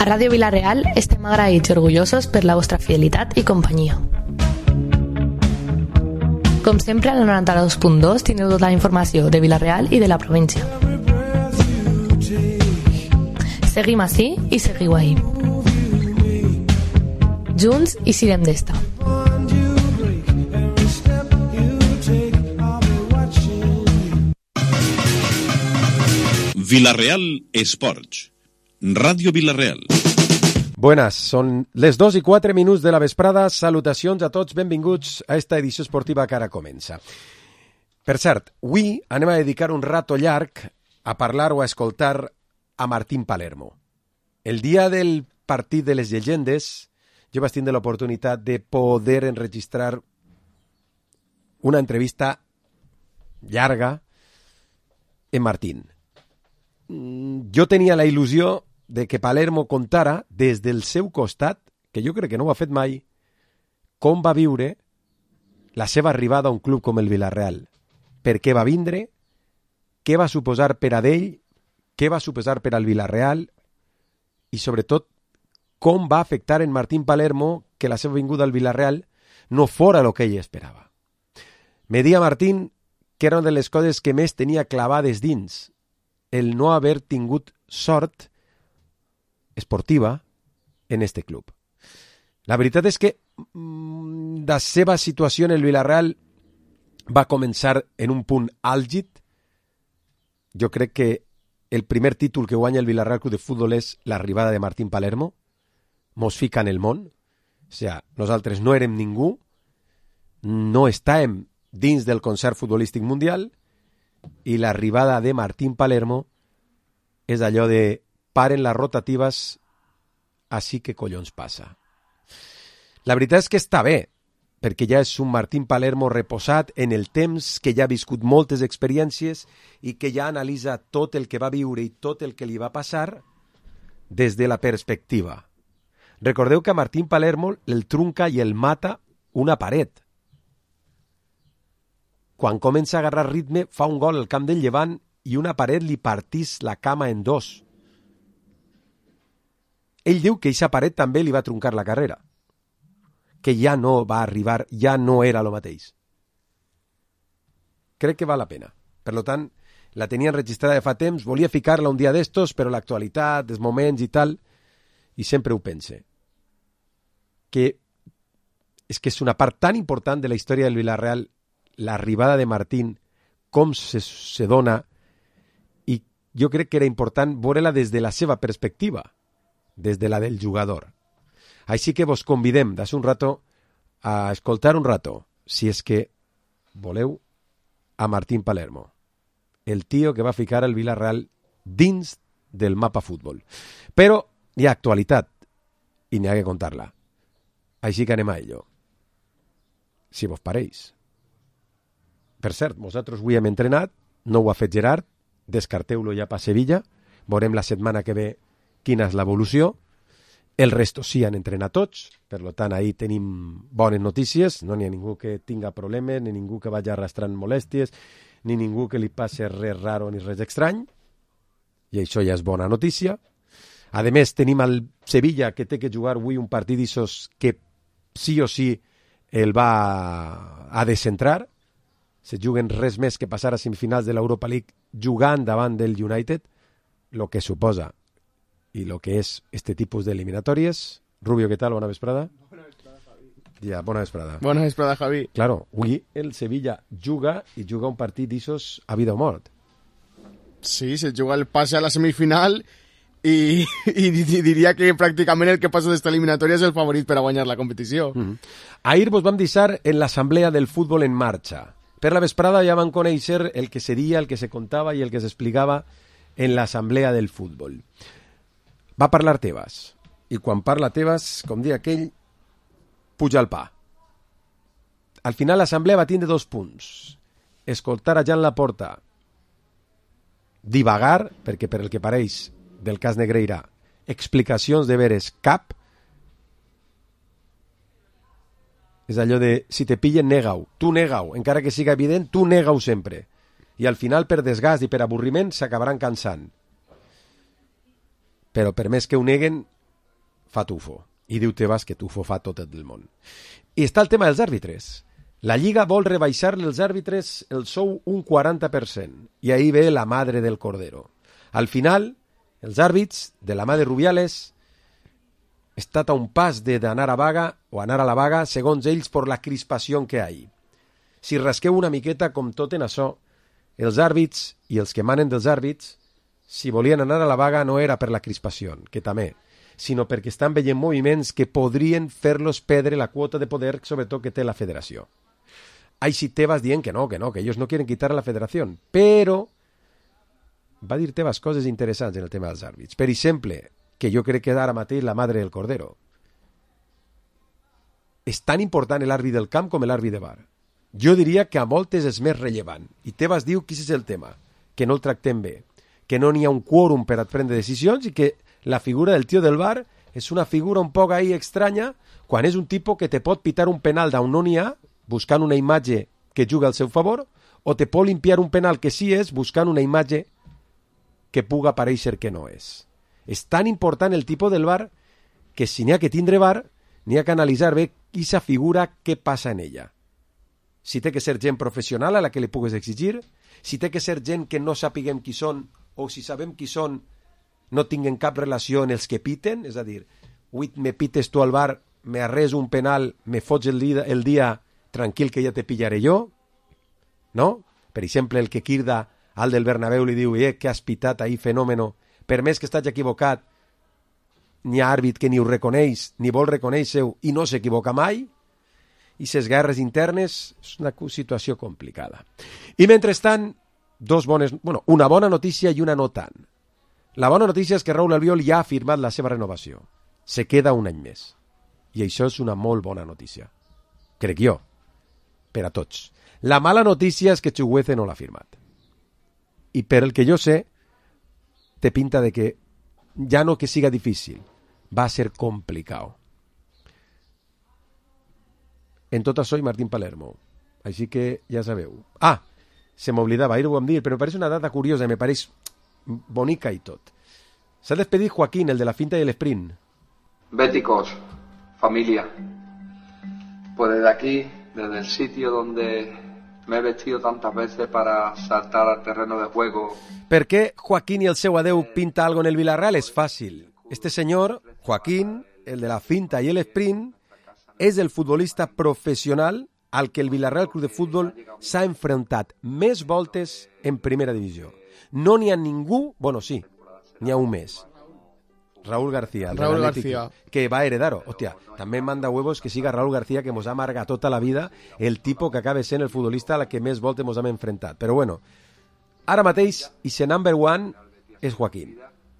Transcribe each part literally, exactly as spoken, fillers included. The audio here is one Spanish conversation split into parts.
A Ràdio Vila-real estem agraïts i orgullosos per la vostra fidelitat i companyia. Com sempre, al noranta-dos punt dos teniu tota la informació de Vila-real i de la província. Seguim ací i seguiu ahí. Junts i sirem d'esta. Vila-real Esports. Ràdio Vila-real. Buenas, són les dos i quatre minuts de la vesprada. Salutacions a tots, benvinguts a esta edició esportiva que ara comença. Per cert, avui anem a dedicar un rato llarg a parlar o a escoltar a Martín Palermo. El dia del partit de les llegendes, jo vaig tindre l'oportunitat de poder enregistrar una entrevista llarga en Martín. Jo tenia la il·lusió de que Palermo contara des del seu costat, que jo crec que no ho ha fet mai, com va viure la seva arribada a un club com el Vila-real. Per què va vindre, què va suposar per a d'ell, què va suposar per al Vila-real i, sobretot, com va afectar en Martín Palermo que la seva vinguda al Vila-real no fora el que ell esperava. Me dia Martín que era una de les coses que més tenia clavades dins, el no haver tingut sort esportiva en este club. La veritat és que mm, la seva situació en el Vila-real va començar en un punt àlgid. Jo crec que el primer títol que guanya el Vila-real Club de Futbol és l'arribada de Martín Palermo. Mos fica en el món. O sigui, nosaltres no érem ningú, no estàvem dins del concert futbolístic mundial i l'arribada de Martín Palermo és allò de paren les rotatives, així que collons passa. La veritat és que està bé, perquè ja és un Martín Palermo reposat en el temps, que ja ha viscut moltes experiències i que ja analitza tot el que va viure i tot el que li va passar des de la perspectiva. Recordeu que a Martín Palermo el trunca i el mata una paret. Quan comença a agarrar ritme, fa un gol al camp del Llevant i una paret li partís la cama en dos. Ell diu que aquesta paret també li va truncar la carrera, que ja no va arribar, ja no era lo mateix. Crec que val la pena. Per tant, la tenia enregistrada de fa temps, volia ficar-la un dia d'estos, però l'actualitat, els moments i tal, i sempre ho pense. Que és que és una part tan important de la història del Vila-real, l'arribada de Martín, com se, se dona, i jo crec que era important veure-la des de la seva perspectiva, des de la del jugador. Així que vos convidem d'això un rato a escoltar un rato, si és que voleu, a Martín Palermo, el tio que va ficar el Vila-real dins del mapa futbol. Però hi ha actualitat i n'hi ha que contar-la. Així que anem a ello. Si vos pareix. Per cert, vosaltres avui hem entrenat, no ho ha fet Gerard, descarteu-lo ja per Sevilla, veurem la setmana que ve quina és l'evolució. El resto sí han entrenat tots, per tant ahir tenim bones notícies, no n'hi ha ningú que tinga problemes, ni ningú que vagi arrastrant molèsties, ni ningú que li passi res raro ni res estrany, i això ja és bona notícia. A més, tenim el Sevilla que té que jugar avui un partit d'issos que sí o sí el va a descentrar. Se juguen res més que passar a semifinals de l'Europa League jugant davant del United, el que suposa i el que és este tipus d'eliminatòries. Rubio, què tal? Bona vesprada. Bona vesprada, Javi. Ja, bona vesprada. Bona vesprada, Javi. Claro, avui el Sevilla juga i juga un partit d'issos a vida o mort. Sí, se juga el pase a la semifinal i, i diria que pràcticament el que passa d'esta eliminatòria és el favorit per a guanyar la competició. Mm-hmm. Ahir vos vam deixar en l'assemblea del futbol en marxa. Per la vesprada ja van conèixer el que seria, el que se contava i el que s'explicava en l'assemblea del futbol. Va parlar Tebas, i quan parla Tebas, com dir aquell, puja al pa. Al final l'assemblea va tindre dos punts. Escoltar a Jan Laporta divagar, perquè per el que pareix del cas Negreira, explicacions de veres cap. És allò de, si te pillen, nega-ho. Tu nega-ho, encara que siga evident, tu nega-ho sempre. I al final, per desgast i per avorriment, s'acabaran cansant. Però per més que ho neguen, fa Tufo. I diu Tebas que Tufo fa tot el món. I està el tema dels àrbitres. La Lliga vol rebaixar-li als àrbitres el sou un quaranta per cent. I ahí ve la madre del Cordero. Al final, els àrbits, de la mà de Rubiales, estat a un pas d'anar a vaga o anar a la vaga, segons ells, per la crispació que hi ha. Si rasqueu una miqueta, com tot en això, els àrbits i els que manen dels àrbits, si volien anar a la vaga no era per la crispació, que també, sinó perquè estan veient moviments que podrien fer-los perdre la quota de poder, sobretot que té la federació. Així Tebas dient que no, que no, que ells no quieren quitar a la federació, però va dir Tebas coses interessants en el tema dels àrbits. Per exemple, que jo crec que ara mateix la madre del Cordero. És tan important l'àrbit del camp com l'àrbit de bar. Jo diria que a moltes és més rellevant. I Tebas diu que aquest és el tema, que no el tractem bé, que no n'hi ha un quòrum per a prendre decisions i que la figura del tio del bar és una figura un poc ahí estranya quan és un tipus que te pot pitar un penal d'on no n'hi ha, buscant una imatge que juga al seu favor, o te pot limpiar un penal que sí és buscant una imatge que puga aparèixer que no és. És tan important el tipus del bar que si n'hi ha que tindre bar, n'hi ha que analitzar bé aquesta figura, què passa en ella. Si té que ser gent professional a la que li pugues exigir, si té que ser gent que no sapiguem qui són, o si sabem qui són, no tinguen cap relació en els que piten, és a dir, avui me pites tu al bar, me arres un penal, me fots el dia, el dia tranquil que ja te pillaré jo, no? Per exemple, el que crida al del Bernabéu li diu, eh, que has pitat ahí, fenòmeno, per més que estàs equivocat, n'hi ha àrbit que ni ho reconeix, ni vol reconèixer-ho, i no s'equivoca mai, i ses guerres internes és una situació complicada. I mentrestant, dos bones, bueno, una bona notícia i una no tant. La bona notícia és que Raúl Albiol ja ha firmat la seva renovació. Se queda un any més. I això és una molt bona notícia. Crec jo. Per a tots. La mala notícia és que Chukwueze no l'ha firmat. I per el que jo sé, té pinta de que ja no que siga difícil, va a ser complicat. En tot això, Martín Palermo. Així que ja sabeu. Ah, se m'oblidava, ahir ho vam dir, però me pareix una data curiosa, me pareix bonica i tot. S'ha despedit Joaquín, el de la finta y el sprint. Béticos, familia. Pues desde aquí, desde el sitio donde me he vestido tantas veces para saltar al terreno de juego. ¿Per què Joaquín i el seu adeu pinta algo en el Villarreal? És fàcil. Este senyor, Joaquín, el de la finta i el sprint, és el futbolista professional al que el Villarreal Club de Futbol s'ha enfrontat més voltes en primera divisió. No n'hi ha ningú, bueno, sí, n'hi ha un més. Raúl García, el Raúl Atlético, García. que va a heredar-ho. Hòstia, també manda huevos que siga Raúl García, que mos ha amargat tota la vida, el tipus que acabe sent el futbolista a la que més voltes mos hem enfrentat. Però bueno, ara mateix, i se number one és Joaquín.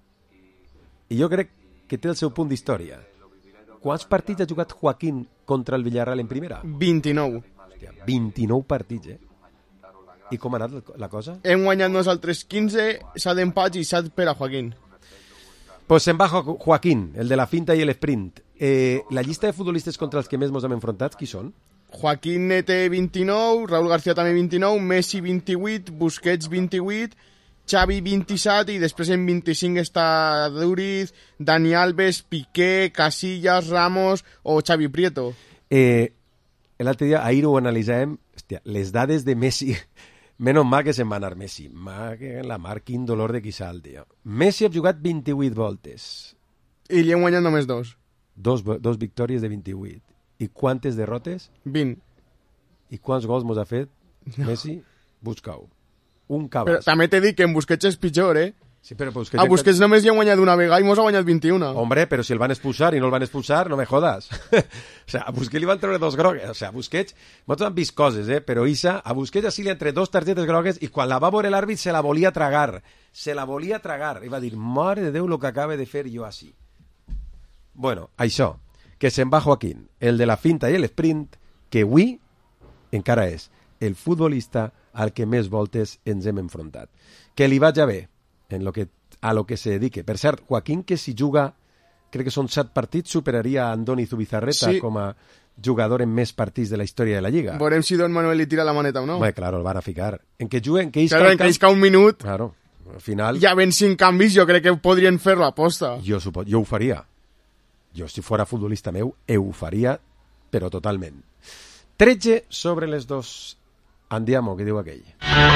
I jo crec que té el seu punt d'història. Quants partits ha jugat Joaquín contra el Villarreal en primera? vint-i-nou. Hòstia, vint-i-nou partits, eh? I com ha anat la cosa? Hem guanyat nosaltres quinze, set empats i set per a Joaquín. Pues se'n va Jo- Joaquín, el de la finta i el sprint. Eh, la llista de futbolistes contra els que més mos hem enfrontat, qui són? Joaquín té vint-i-nou, Raúl García també vint-i-nou, Messi vint-i-vuit, Busquets vint-i-vuit, Xavi vint-i-set i després en vint-i-cinc està Duriz, Dani Alves, Piqué, Casillas, Ramos o Xavi Prieto. Eh, L'altre dia, ahir ho analitzàvem, hòstia, les dades de Messi, menys mal que se'n va anar Messi, ma que la mar, quin dolor de quissal, tio. Messi ha jugat vint-i-vuit voltes, I li hem guanyat només dos. dos, dos victòries de vint-i-vuit. I quantes derrotes? vint. I quants gols mos ha fet Messi? Busca-ho. Un Però cabàs. també t'he dit que en Busquets és pitjor, eh? Sí, però Busquets... A Busquets només li hem guanyat una vegada i mos ha guanyat vint-i-una. Hombre, pero si el van a expulsar y no el van a expulsar, no me jodas. O sea, a Busquets li van treure dos grogues. O sea, a Busquets... Nosaltres hem vist coses, eh? Però Isa, a Busquets així li han tret dos targetes grogues i quan la va veure l'àrbit se la volia tragar. Se la volia tragar. I va dir, mare de Déu, lo que acaba de fer jo així. Bueno, això, que se'n va Joaquín, el de la finta i el sprint, que avui encara és el futbolista al que més voltes ens hem enfrontat. Que li vaig a bé en lo que, a lo que se dedique. Per cert, Joaquín, que si juga, crec que són set partits, superaria a Andoni Zubizarreta Sí. com a jugador en més partits de la història de la Lliga. Veurem si Don Manuel li tira la maneta o no. Bé, claro, el van a ficar. En què juguen, que isca Claro, el en que camp- isca un minut, Claro, al final... ja ven cinc canvis, jo crec que podrien fer l'aposta. Jo, supo... jo ho faria. Jo, si fora futbolista meu, ho faria, però totalment. tretze sobre les dos. Andiamo, que diu aquell.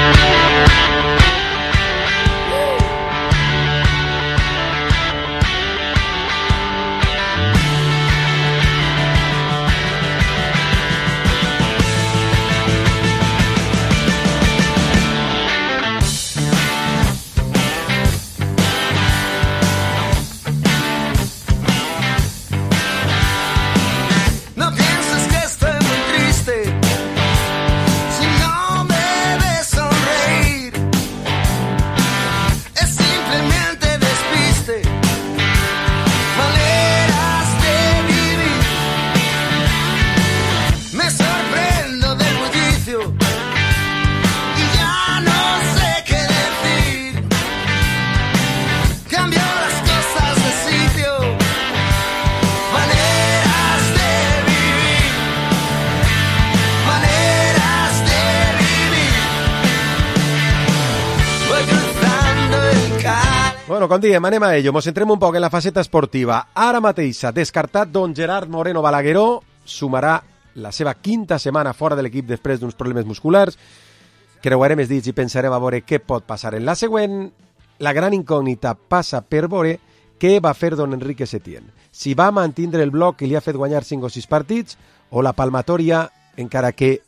Bueno, com diem, anem a ello. Mos centrem un poc en la faceta esportiva. Ara mateix s'ha descartat don Gerard Moreno Balagueró. Sumarà la seva quinta setmana fora de l'equip després d'uns problemes musculars. Creuarem els dits i pensarem a veure què pot passar en la següent. La gran incògnita passa per veure què va fer don Enrique Setién. Si va mantindre el bloc que li ha fet guanyar cinc o sis partits o la palmatòria, encara que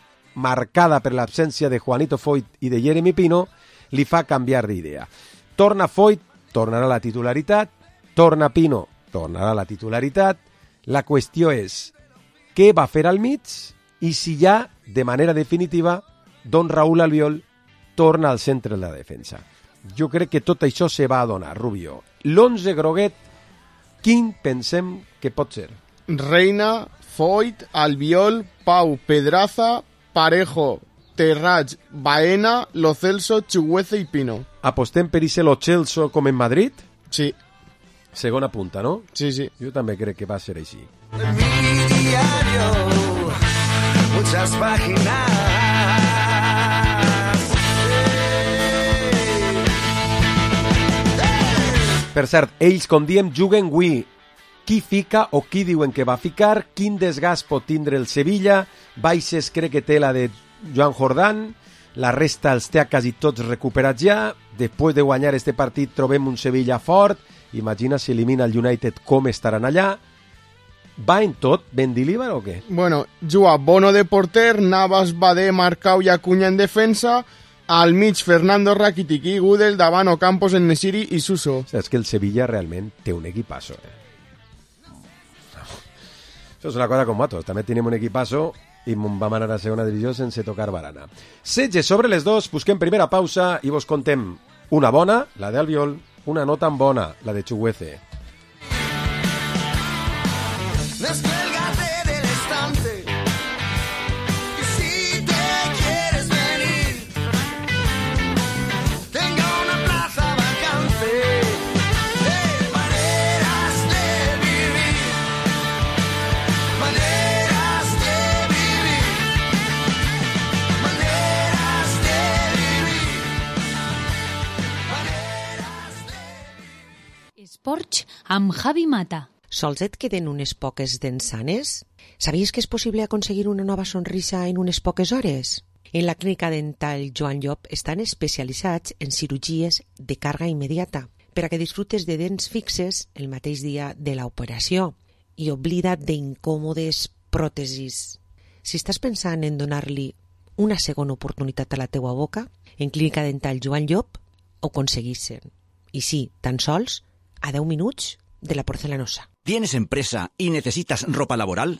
marcada per l'absència de Juanito Foyt i de Jeremy Pino, li fa canviar d'idea. Torna Foyt, tornarà la titularitat. Torna Pino, tornarà la titularitat. La qüestió és què va fer al mig i si ja, de manera definitiva, don Raúl Albiol torna al centre de la defensa. Jo crec que tot això se va adonar, Rubio. L'onze groguet, quin pensem que pot ser? Reina, Foyt, Albiol, Pau, Pedraza, Parejo, Terrats, Baena, Lo Celso, Chuguece i Pino. Apostem per ese Lo Celso com en Madrid? Sí. Segona punta, no? Sí, sí. Jo també crec que va ser així. En mi diario, muchas páginas. Per cert, ells, com diem, juguen avui. Qui fica o qui diuen que va ficar? Quin desgast pot tindre el Sevilla? Baixes crec que té la de Joan Jordán. La resta els té quasi tots recuperats ja. Després de guanyar este partit trobem un Sevilla fort. Imagina si elimina el United com estaran allà. Va en tot Mendilibar o què? Bueno, juga Bono de porter, Navas, Badé, Marcau i Acuña en defensa. Al mig Fernando Rakitic i Gudel, davant Ocampos, En-Nesyri i Suso. O sigui, és que el Sevilla realment té un equipazo. Eh? Això és una cosa com nosaltres. També tenim un equipazo i vam anar a segona divisió sense tocar barana. setze sobre les dos, busquem primera pausa i vos contem una bona, la d'Albiol, una no tan bona, la de Chuguece. Descuélgate del estante y si te quieres venir, tenga una plaza vacante. De maneras de vivir, maneras de vivir, maneras de vivir, maneras de... Esports amb Javi Mata. Sols et queden unes poques dents sanes? Sabies que és possible aconseguir una nova sonrisa en unes poques hores? En la clínica dental Joan Llop estan especialitzats en cirurgies de càrrega immediata per a que disfrutes de dents fixes el mateix dia de l'operació i oblida't d'incòmodes pròtesis. Si estàs pensant en donar-li una segona oportunitat a la teua boca, en clínica dental Joan Llop ho aconseguissin. I sí, tan sols a deu minuts de la porcelanosa. ¿Tienes empresa y necesitas ropa laboral?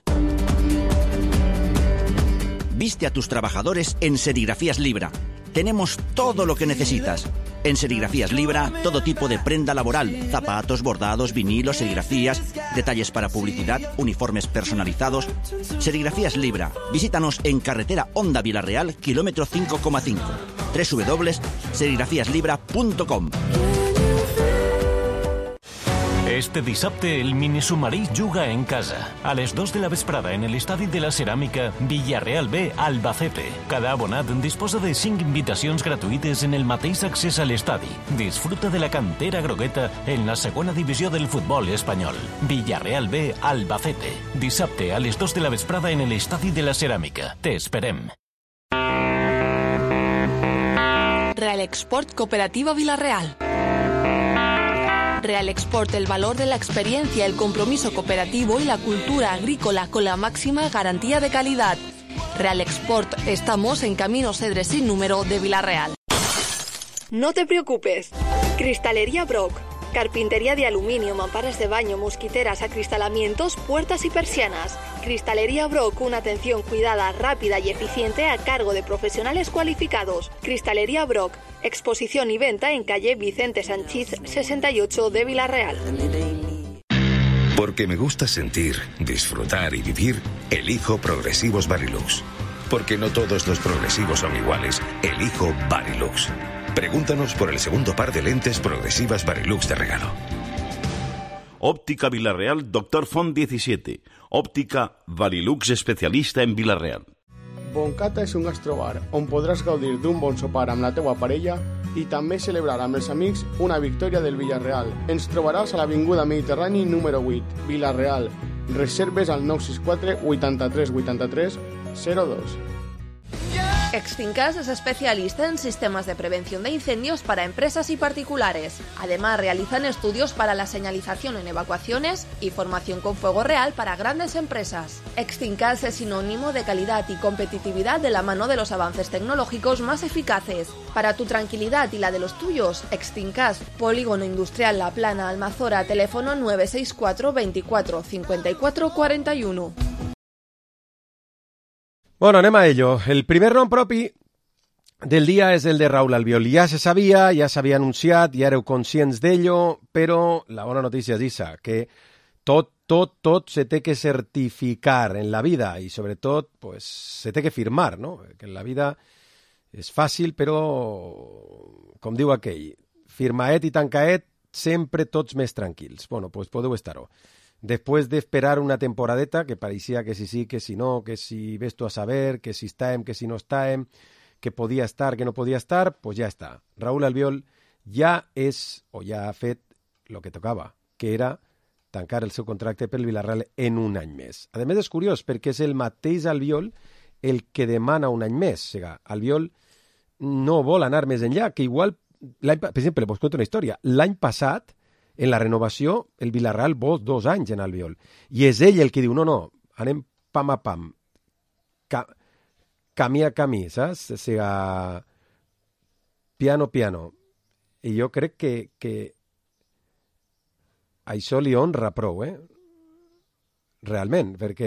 Viste a tus trabajadores en Serigrafías Libra. Tenemos todo lo que necesitas. En Serigrafías Libra, todo tipo de prenda laboral, zapatos, bordados, vinilos, serigrafías, detalles para publicidad, uniformes personalizados. Serigrafías Libra. Visítanos en carretera Honda Vilarreal, kilómetro cinco coma cinco. doble u doble u doble u punto serigrafías libra punto com. Este dissabte el minisubmarí juga en casa. A les dos de la vesprada en el Estadi de la Ceràmica, Villarreal B, Albacete. Cada abonat disposa de cinc invitacions gratuïtes en el mateix accés a l'estadi. Disfruta de la cantera grogueta en la segona divisió del futbol espanyol. Villarreal B, Albacete. Dissabte a les dos de la vesprada en el Estadi de la Ceràmica. Te esperem. Real Export Cooperativa Villarreal. Real Export, el valor de la experiencia, el compromiso cooperativo y la cultura agrícola con la máxima garantía de calidad. Real Export, estamos en Camino Cedres sin número de Villarreal. No te preocupes. Cristalería Brock. Carpintería de aluminio, mamparas de baño, mosquiteras, acristalamientos, puertas y persianas. Cristalería Brock, una atención cuidada, rápida y eficiente a cargo de profesionales cualificados. Cristalería Brock, exposición y venta en calle Vicente Sanchís sesenta y ocho de Villarreal. Porque me gusta sentir, disfrutar y vivir, elijo Progresivos Varilux. Porque no todos los progresivos son iguales, elijo Varilux. Pregúntanos por el segundo par de lentes progresivas Varilux de regalo. Óptica Villarreal, Doctor Font diecisiete. Óptica Varilux, especialista en Villarreal. Boncata és un gastrobar on podràs gaudir d'un bon sopar amb la teua parella i també celebrar amb els amics una victòria del Villarreal. Ens trobaràs a l'Avinguda Mediterrani número vuit, Villarreal. Reserves al nou sis quatre vuitanta-tres vuitanta-tres zero dos. Extincas es especialista en sistemas de prevención de incendios para empresas y particulares. Además, realizan estudios para la señalización en evacuaciones y formación con fuego real para grandes empresas. Extincas es sinónimo de calidad y competitividad de la mano de los avances tecnológicos más eficaces. Para tu tranquilidad y la de los tuyos, Extincas, Polígono Industrial La Plana, Almazora, teléfono nueve seis cuatro veinticuatro cincuenta y cuatro cuarenta y uno. Bueno, anem a ello. El primer nom propi del dia és el de Raúl Albiol. Ja se sabia, ja s'havia anunciat, ja éreu conscients d'ello, però la bona notícia és issa, que tot, tot, tot se té que certificar en la vida i sobretot pues, se té que firmar, no? Que en la vida és fàcil, però, com diu aquell, firmaet i tancaet, sempre tots més tranquils. Bueno, pues podeu estar-ho. Después de esperar una temporadeta, que parecía que si sí, que si no, que si ves tú a saber, que si estàem, que si no estàem, que podia estar, que no podia estar, pues ja està. Raúl Albiol ja és, o ja ha fet el que tocava, que era tancar el seu contracte pel Villarreal en un any més. A més, és curiós, perquè és el mateix Albiol el que demana un any més. O sigui, Albiol no vol anar més enllà, que igual, per exemple, vos conto una història. L'any passat, en la renovació, el Villarreal vol dos anys en Albiol. I és ell el que diu, no, no, anem pam a pam, Ca camí a camí, saps? O sigui, piano, piano. I jo crec que, que això li honra prou, eh? Realment, perquè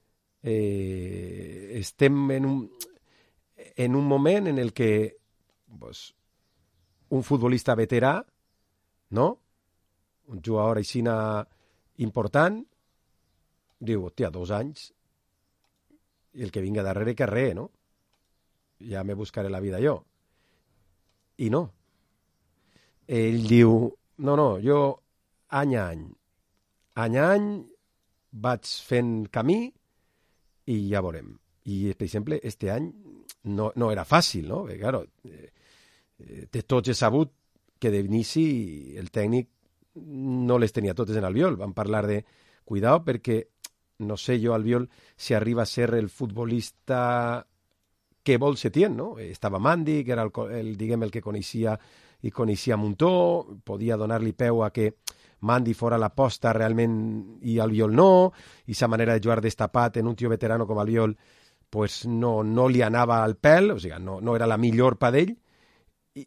eh, estem en un, en un moment en el que pues, un futbolista veterà, no?, un jugador aixina important, diu, hòstia, dos anys, i el que vinga darrere que res, no? Ja me buscaré la vida jo. I no. Ell diu, no, no, jo any a any, any a any vaig fent camí i ja veurem. I, per exemple, este any no, no era fàcil, no? Perquè, claro, eh, de tots he sabut que d'inici el tècnic no les tenia totes en Albiol. Vam parlar de cuidado perquè no sé jo Albiol si arriba a ser el futbolista que vol Setién, no? Estava Mandi, que era el, el, diguem, el que coneixia i coneixia Muntó, podia donar-li peu a que Mandi fora l'aposta realment i Albiol no, i sa manera de jugar destapat en un tio veterano com Albiol pues no, no li anava al pèl, o sigui, no, no era la millor pa d'ell, i,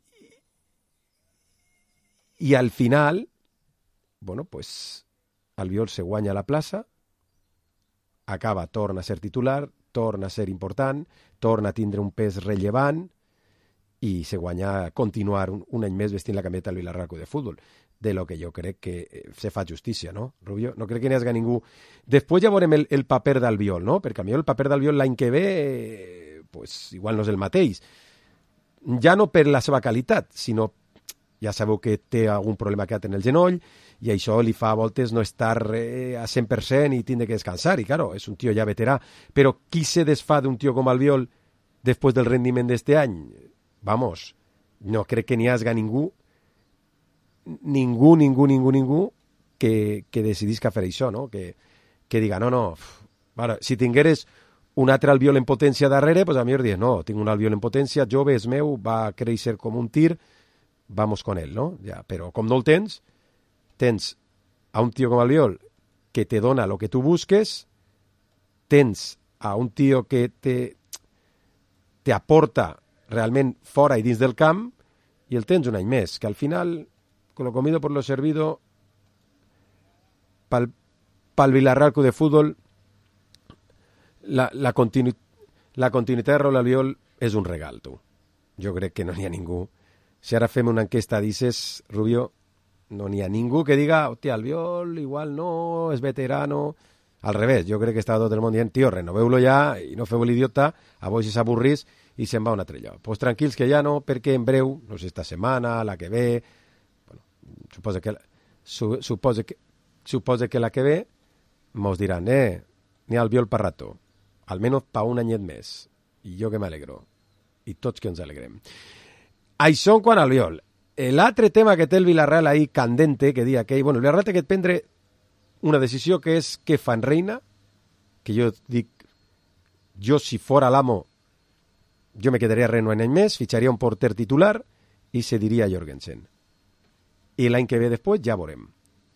i al final bueno, pues Albiol se guanya la plaça, acaba, torna a ser titular, torna a ser important, torna a tindre un pes rellevant i se guanya continuar un, un any més vestint la camiseta del Villarreal de Futbol, de lo que jo crec que se fa justícia, no, Rubio? No crec que n'hi hagi ningú. Després ja veurem el, el paper d'Albiol, no? Perquè a mi el paper d'Albiol l'any que ve, eh, pues igual no és el mateix. Ja no per la seva qualitat, sinó ja sabeu que té algun problema que en el genoll, i això li fa a voltes no estar eh, a cent per cent i tindre que descansar, i claro, és un tio ja veterà, però qui se desfà d'un tio com Albiol després del rendiment d'este any? Vamos, no crec que n'hi hagi ningú, ningú, ningú, ningú, ningú que, que decidisca fer això, no? Que, que diga, no, no, vale, si tingueres un altre Albiol en potència darrere, pues a millor dius, no, tinc un Albiol en potència, jove, és meu, va créixer com un tir, vamos con él, no? Ja, però com no el tens, tens a un tio com Albiol que te dona lo que tu busques, tens a un tio que te, te aporta realment fora i dins del camp, i el tens un any més, que al final, con lo comido por lo servido, pal, pal Villarreal Club de Fútbol, la, la, continu, la continuïtat de Raúl Albiol és un regal, tu. Jo crec que no n'hi ha ningú. Si ara fem una enquesta, dices, Rubio, no n'hi ha ningú que diga, hòstia, Albiol igual no, és veterano. Al revés, jo crec que estava tot el món dient, tio, renoveu-lo ja i no feu l'idiota, a vos si s'avorrís i se'n va a un altre lloc. Pues tranquils que ja no, perquè en breu, no sé, esta setmana, la que ve, bueno, suposa que, su, suposa que, suposa que la que ve, mos diran, eh, n'hi ha Albiol per rato, almenys pa un anyet més, i jo que m'alegro, i tots que ens alegrem. Això en quant a Albiol. L'altre tema que té el Villarreal ahí candente, que dia que, bueno, el Villarreal té que prendre una decisió que és què fa en Reina, que jo dic, jo si fora l'amo, jo me quedaria Reina un any més, fitxaria un porter titular i se diria Jorgensen. I l'any que ve després ja veurem.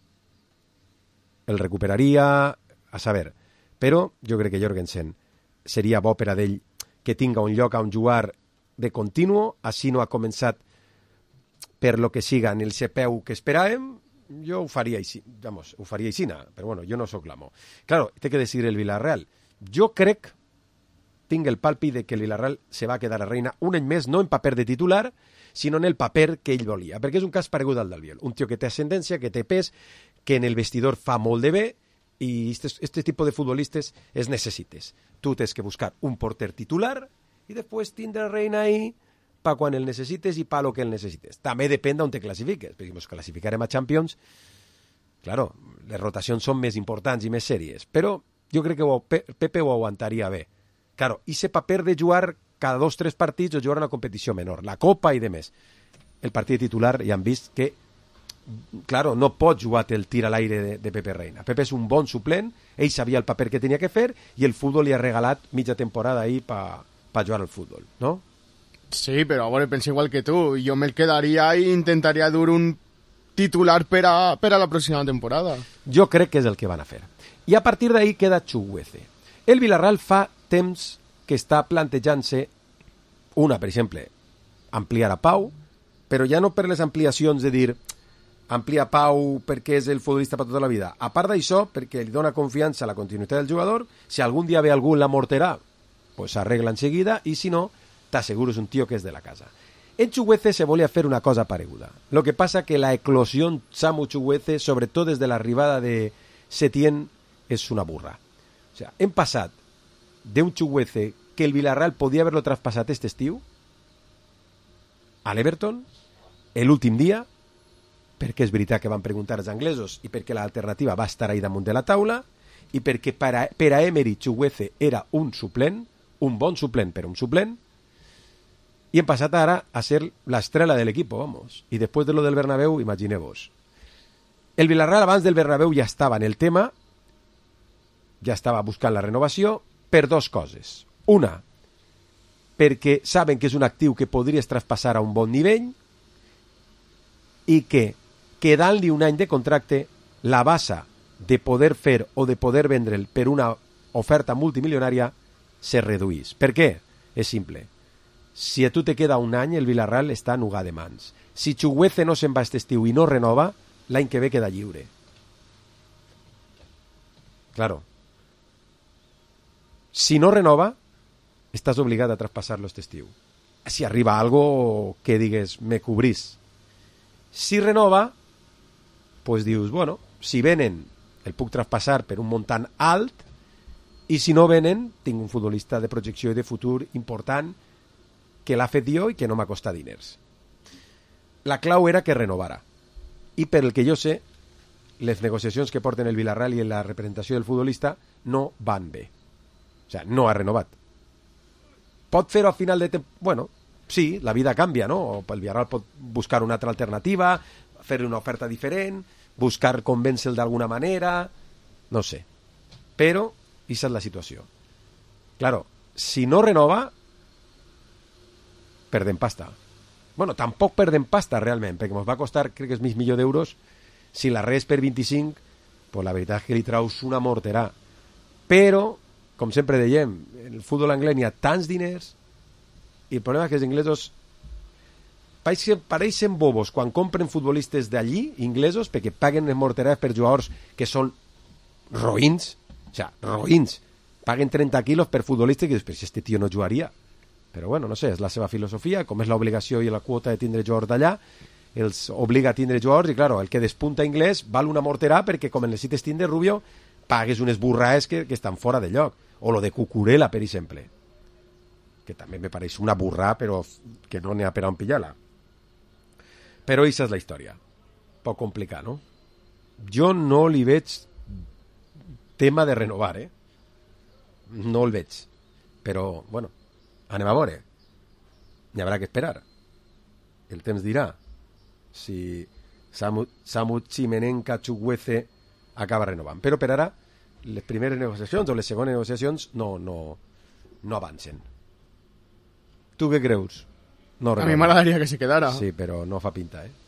El recuperaria, a saber, però jo crec que Jorgensen seria bo per a d'ell que tinga un lloc on jugar de continuo, així no ha començat per lo que siga en el C P U que esperàvem, jo ho faria així, vamos, ho faria així, però bueno, jo no sóc l'amo. Claro, té que decidir el Villarreal. Jo crec, tinc el palpi de que el Villarreal se va quedar a Reina un any més, no en paper de titular, sinó en el paper que ell volia, perquè és un cas paregut al d'Albiol, un tio que té ascendència, que té pes, que en el vestidor fa molt de bé, i este tipus de futbolistes es necessites. Tu tens que buscar un porter titular i després tindre Reina ahí pa quan el necessites i pa lo que el necessites. També depèn d'on te classifiques, perquè si ens classificarem a Champions, claro, les rotacions són més importants i més sèries, però jo crec que ho, Pepe ho aguantaria bé. Claro, i ese paper de jugar cada dos o tres partits o jugar una competició menor, la Copa i demés. El partit titular ja han vist que claro, no pot jugar el tir a l'aire de, de Pepe Reina. Pepe és un bon suplent, ell sabia el paper que tenia que fer i el futbol li ha regalat mitja temporada ahí pa, pa jugar al futbol, no? Sí, però a veure, penso igual que tu. Jo me'l quedaria i intentaria dur un titular per a, per a la pròxima temporada. Jo crec que és el que van a fer. I a partir d'ahí queda Chukwueze. El Villarreal fa temps que està plantejant-se una, per exemple, ampliar a Pau, però ja no per les ampliacions de dir amplia Pau perquè és el futbolista per tota la vida. A part d'això, perquè li dona confiança a la continuïtat del jugador, si algun dia ve algú la morterà, pues s'arregla enseguida, i si no, t'asseguro és un tio que és de la casa. En Chukwueze se volia fer una cosa pareguda. Lo que pasa que la eclosión Samu Chukwueze, sobretot des de l'arribada de Setién, és una burra. O sea, hem passat d'un Chukwueze que el Villarreal podia haver-lo traspassat este estiu a l'Everton, l'últim dia, perquè és veritat que van preguntar als anglesos i perquè l'alternativa va estar ahí damunt de la taula i perquè per a, per a Emery Chukwueze era un suplent, un bon suplent però un suplent, i hem passat ara a ser l'estrella de l'equip, vamos. I després de lo del Bernabéu, imagineu-vos. El Villarreal abans del Bernabéu ja estava en el tema, ja estava buscant la renovació per dos coses. Una, perquè saben que és un actiu que podries traspassar a un bon nivell i que quedant-li un any de contracte, la base de poder fer o de poder vendre'l per una oferta multimilionària se reduís. Per què? És simple. Si a tu te queda un any, el Villarreal està nugar de mans. Si Chukwueze no se'n va aquest estiu i no renova, l'any que ve queda lliure. Claro. Si no renova, estàs obligat a traspassar-lo aquest estiu. Si arriba algo que digues, me cobrís. Si renova, pues dius, bueno, si venen, el puc traspassar per un montant alt, i si no venen, tinc un futbolista de projecció i de futur important que l'ha fet jo i que no m'ha costat diners. la clau era que renovara. I per el que jo sé, les negociacions que porten el Villarreal i la representació del futbolista no van bé. O sigui, no ha renovat. Pot fer-ho a final de temps... Bueno, sí, la vida canvia, no? O el Villarreal pot buscar una altra alternativa, fer-li una oferta diferent, buscar convèncer-lo d'alguna manera... No sé. Però, aquesta és la situació. Claro, si no renova, perdem pasta. Bueno, tampoc perdem pasta realment, perquè ens va costar, crec que és mig milió d'euros. Si la res per vint-i-cinc, pues la veritat és que li traus una morterà. Però, com sempre dèiem, en el futbol anglès n'hi ha tants diners i el problema és que els inglesos pareixen, pareixen bobos quan compren futbolistes d'allí, inglesos, perquè paguen morteràs per jugadors que són roïns, o sigui, roïns. Paguen trenta quilos per futbolista que després este tio no jugaria. Però bueno, no sé, és la seva filosofia, com és l'obligació i la quota de tindre jugadors d'allà, els obliga a tindre jugadors i, claro, el que despunta anglès val una morterà perquè, com en necessites tindre Rubio, pagues unes burraes que, que estan fora de lloc. O lo de Cucurella, per exemple, que també me pareix una burrà, però que no n'hi ha per on pillar-la. Però aquesta és la història. Poc complicat, no? Jo no li veig tema de renovar, eh? No el veig. Però, bueno, anem a veure. N'hi haurà que esperar. El temps dirà si Samu, Samu Chimenenka Chukwueze acaba renovant. Però per ara les primeres negociacions o les segones negociacions no, no, no avancen. Tu què creus? No a mi m'agradaria que se quedara. Sí, però no fa pinta, eh?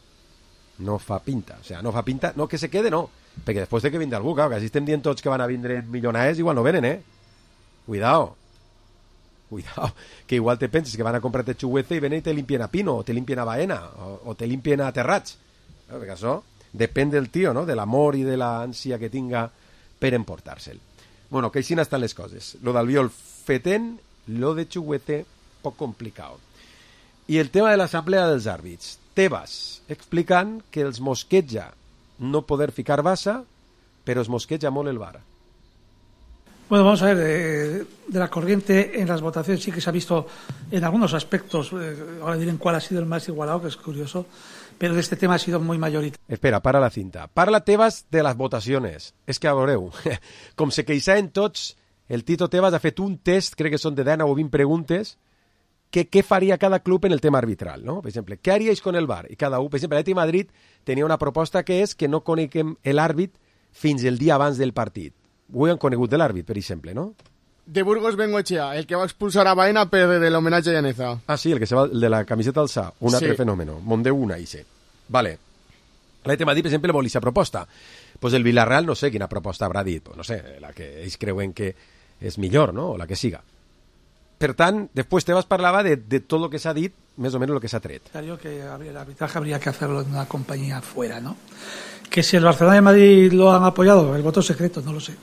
No fa pinta. O sea, no fa pinta... No, que se quede, no. Perquè després de que vindre algú, clar, que si estem dient tots que van a vindre milionars, igual no venen, eh? Cuidao. Cuidao. Que igual te penses que van a comprar-te Chukwueze i venen i te limpien a Pino, o te limpien a Baena, o, o te limpien a Terrats. No, perquè això depèn del tio, no? De l'amor i de l'ànsia que tinga per emportar-se'l. Bueno, que així estan les coses. Lo d'Albiol feten, lo de Chukwueze poc complicat. I el tema de l'assemblea dels àrbits. Tebas explicant que els mosqueja no poder ficar basa, però es mosqueja molt el V A R. Bueno, vamos a ver, de, de la corriente en las votaciones sí que se ha visto en algunos aspectos, eh, ahora diré en cuál ha sido el más igualado, que es curioso, pero de este tema ha sido muy mayoritario. Espera, para la cinta. Parla Tebas de les votacions. És que, a veureu, com se queixaven tots, el Tito Tebas ha fet un test, crec que són de deu o vint preguntes, que què faria cada club en el tema arbitral, no? Per exemple, què haríais con el V A R? I cada un, per exemple, l'Atlètic Madrid tenia una proposta que és que no coneguem l'àrbit fins el dia abans del partit. Ho han conegut de l'àrbit, per exemple, no? De Burgos Bengoechea, el que va expulsar a Baena per el homenaje a Llaneza. Ah, sí, el que se va, el de la camiseta al Sa, un altre sí. fenómeno. Mondeu una, ixe. Vale. L'Atlètic Madrid, per exemple, vol aquesta proposta. Pues el Villarreal, no sé quina proposta haurà dit. Pues no sé, la que ells creuen que és millor, no? O la que siga. Per tant, després Tebas parlava de, de tot el que s'ha dit, més o menys el que s'ha tret. Claro que el arbitraje habría que hacerlo en una compañía fuera, ¿no? Que si el Barcelona y Madrid lo han apoyado, el voto secreto, no lo sé.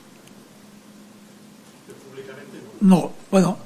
No, bueno,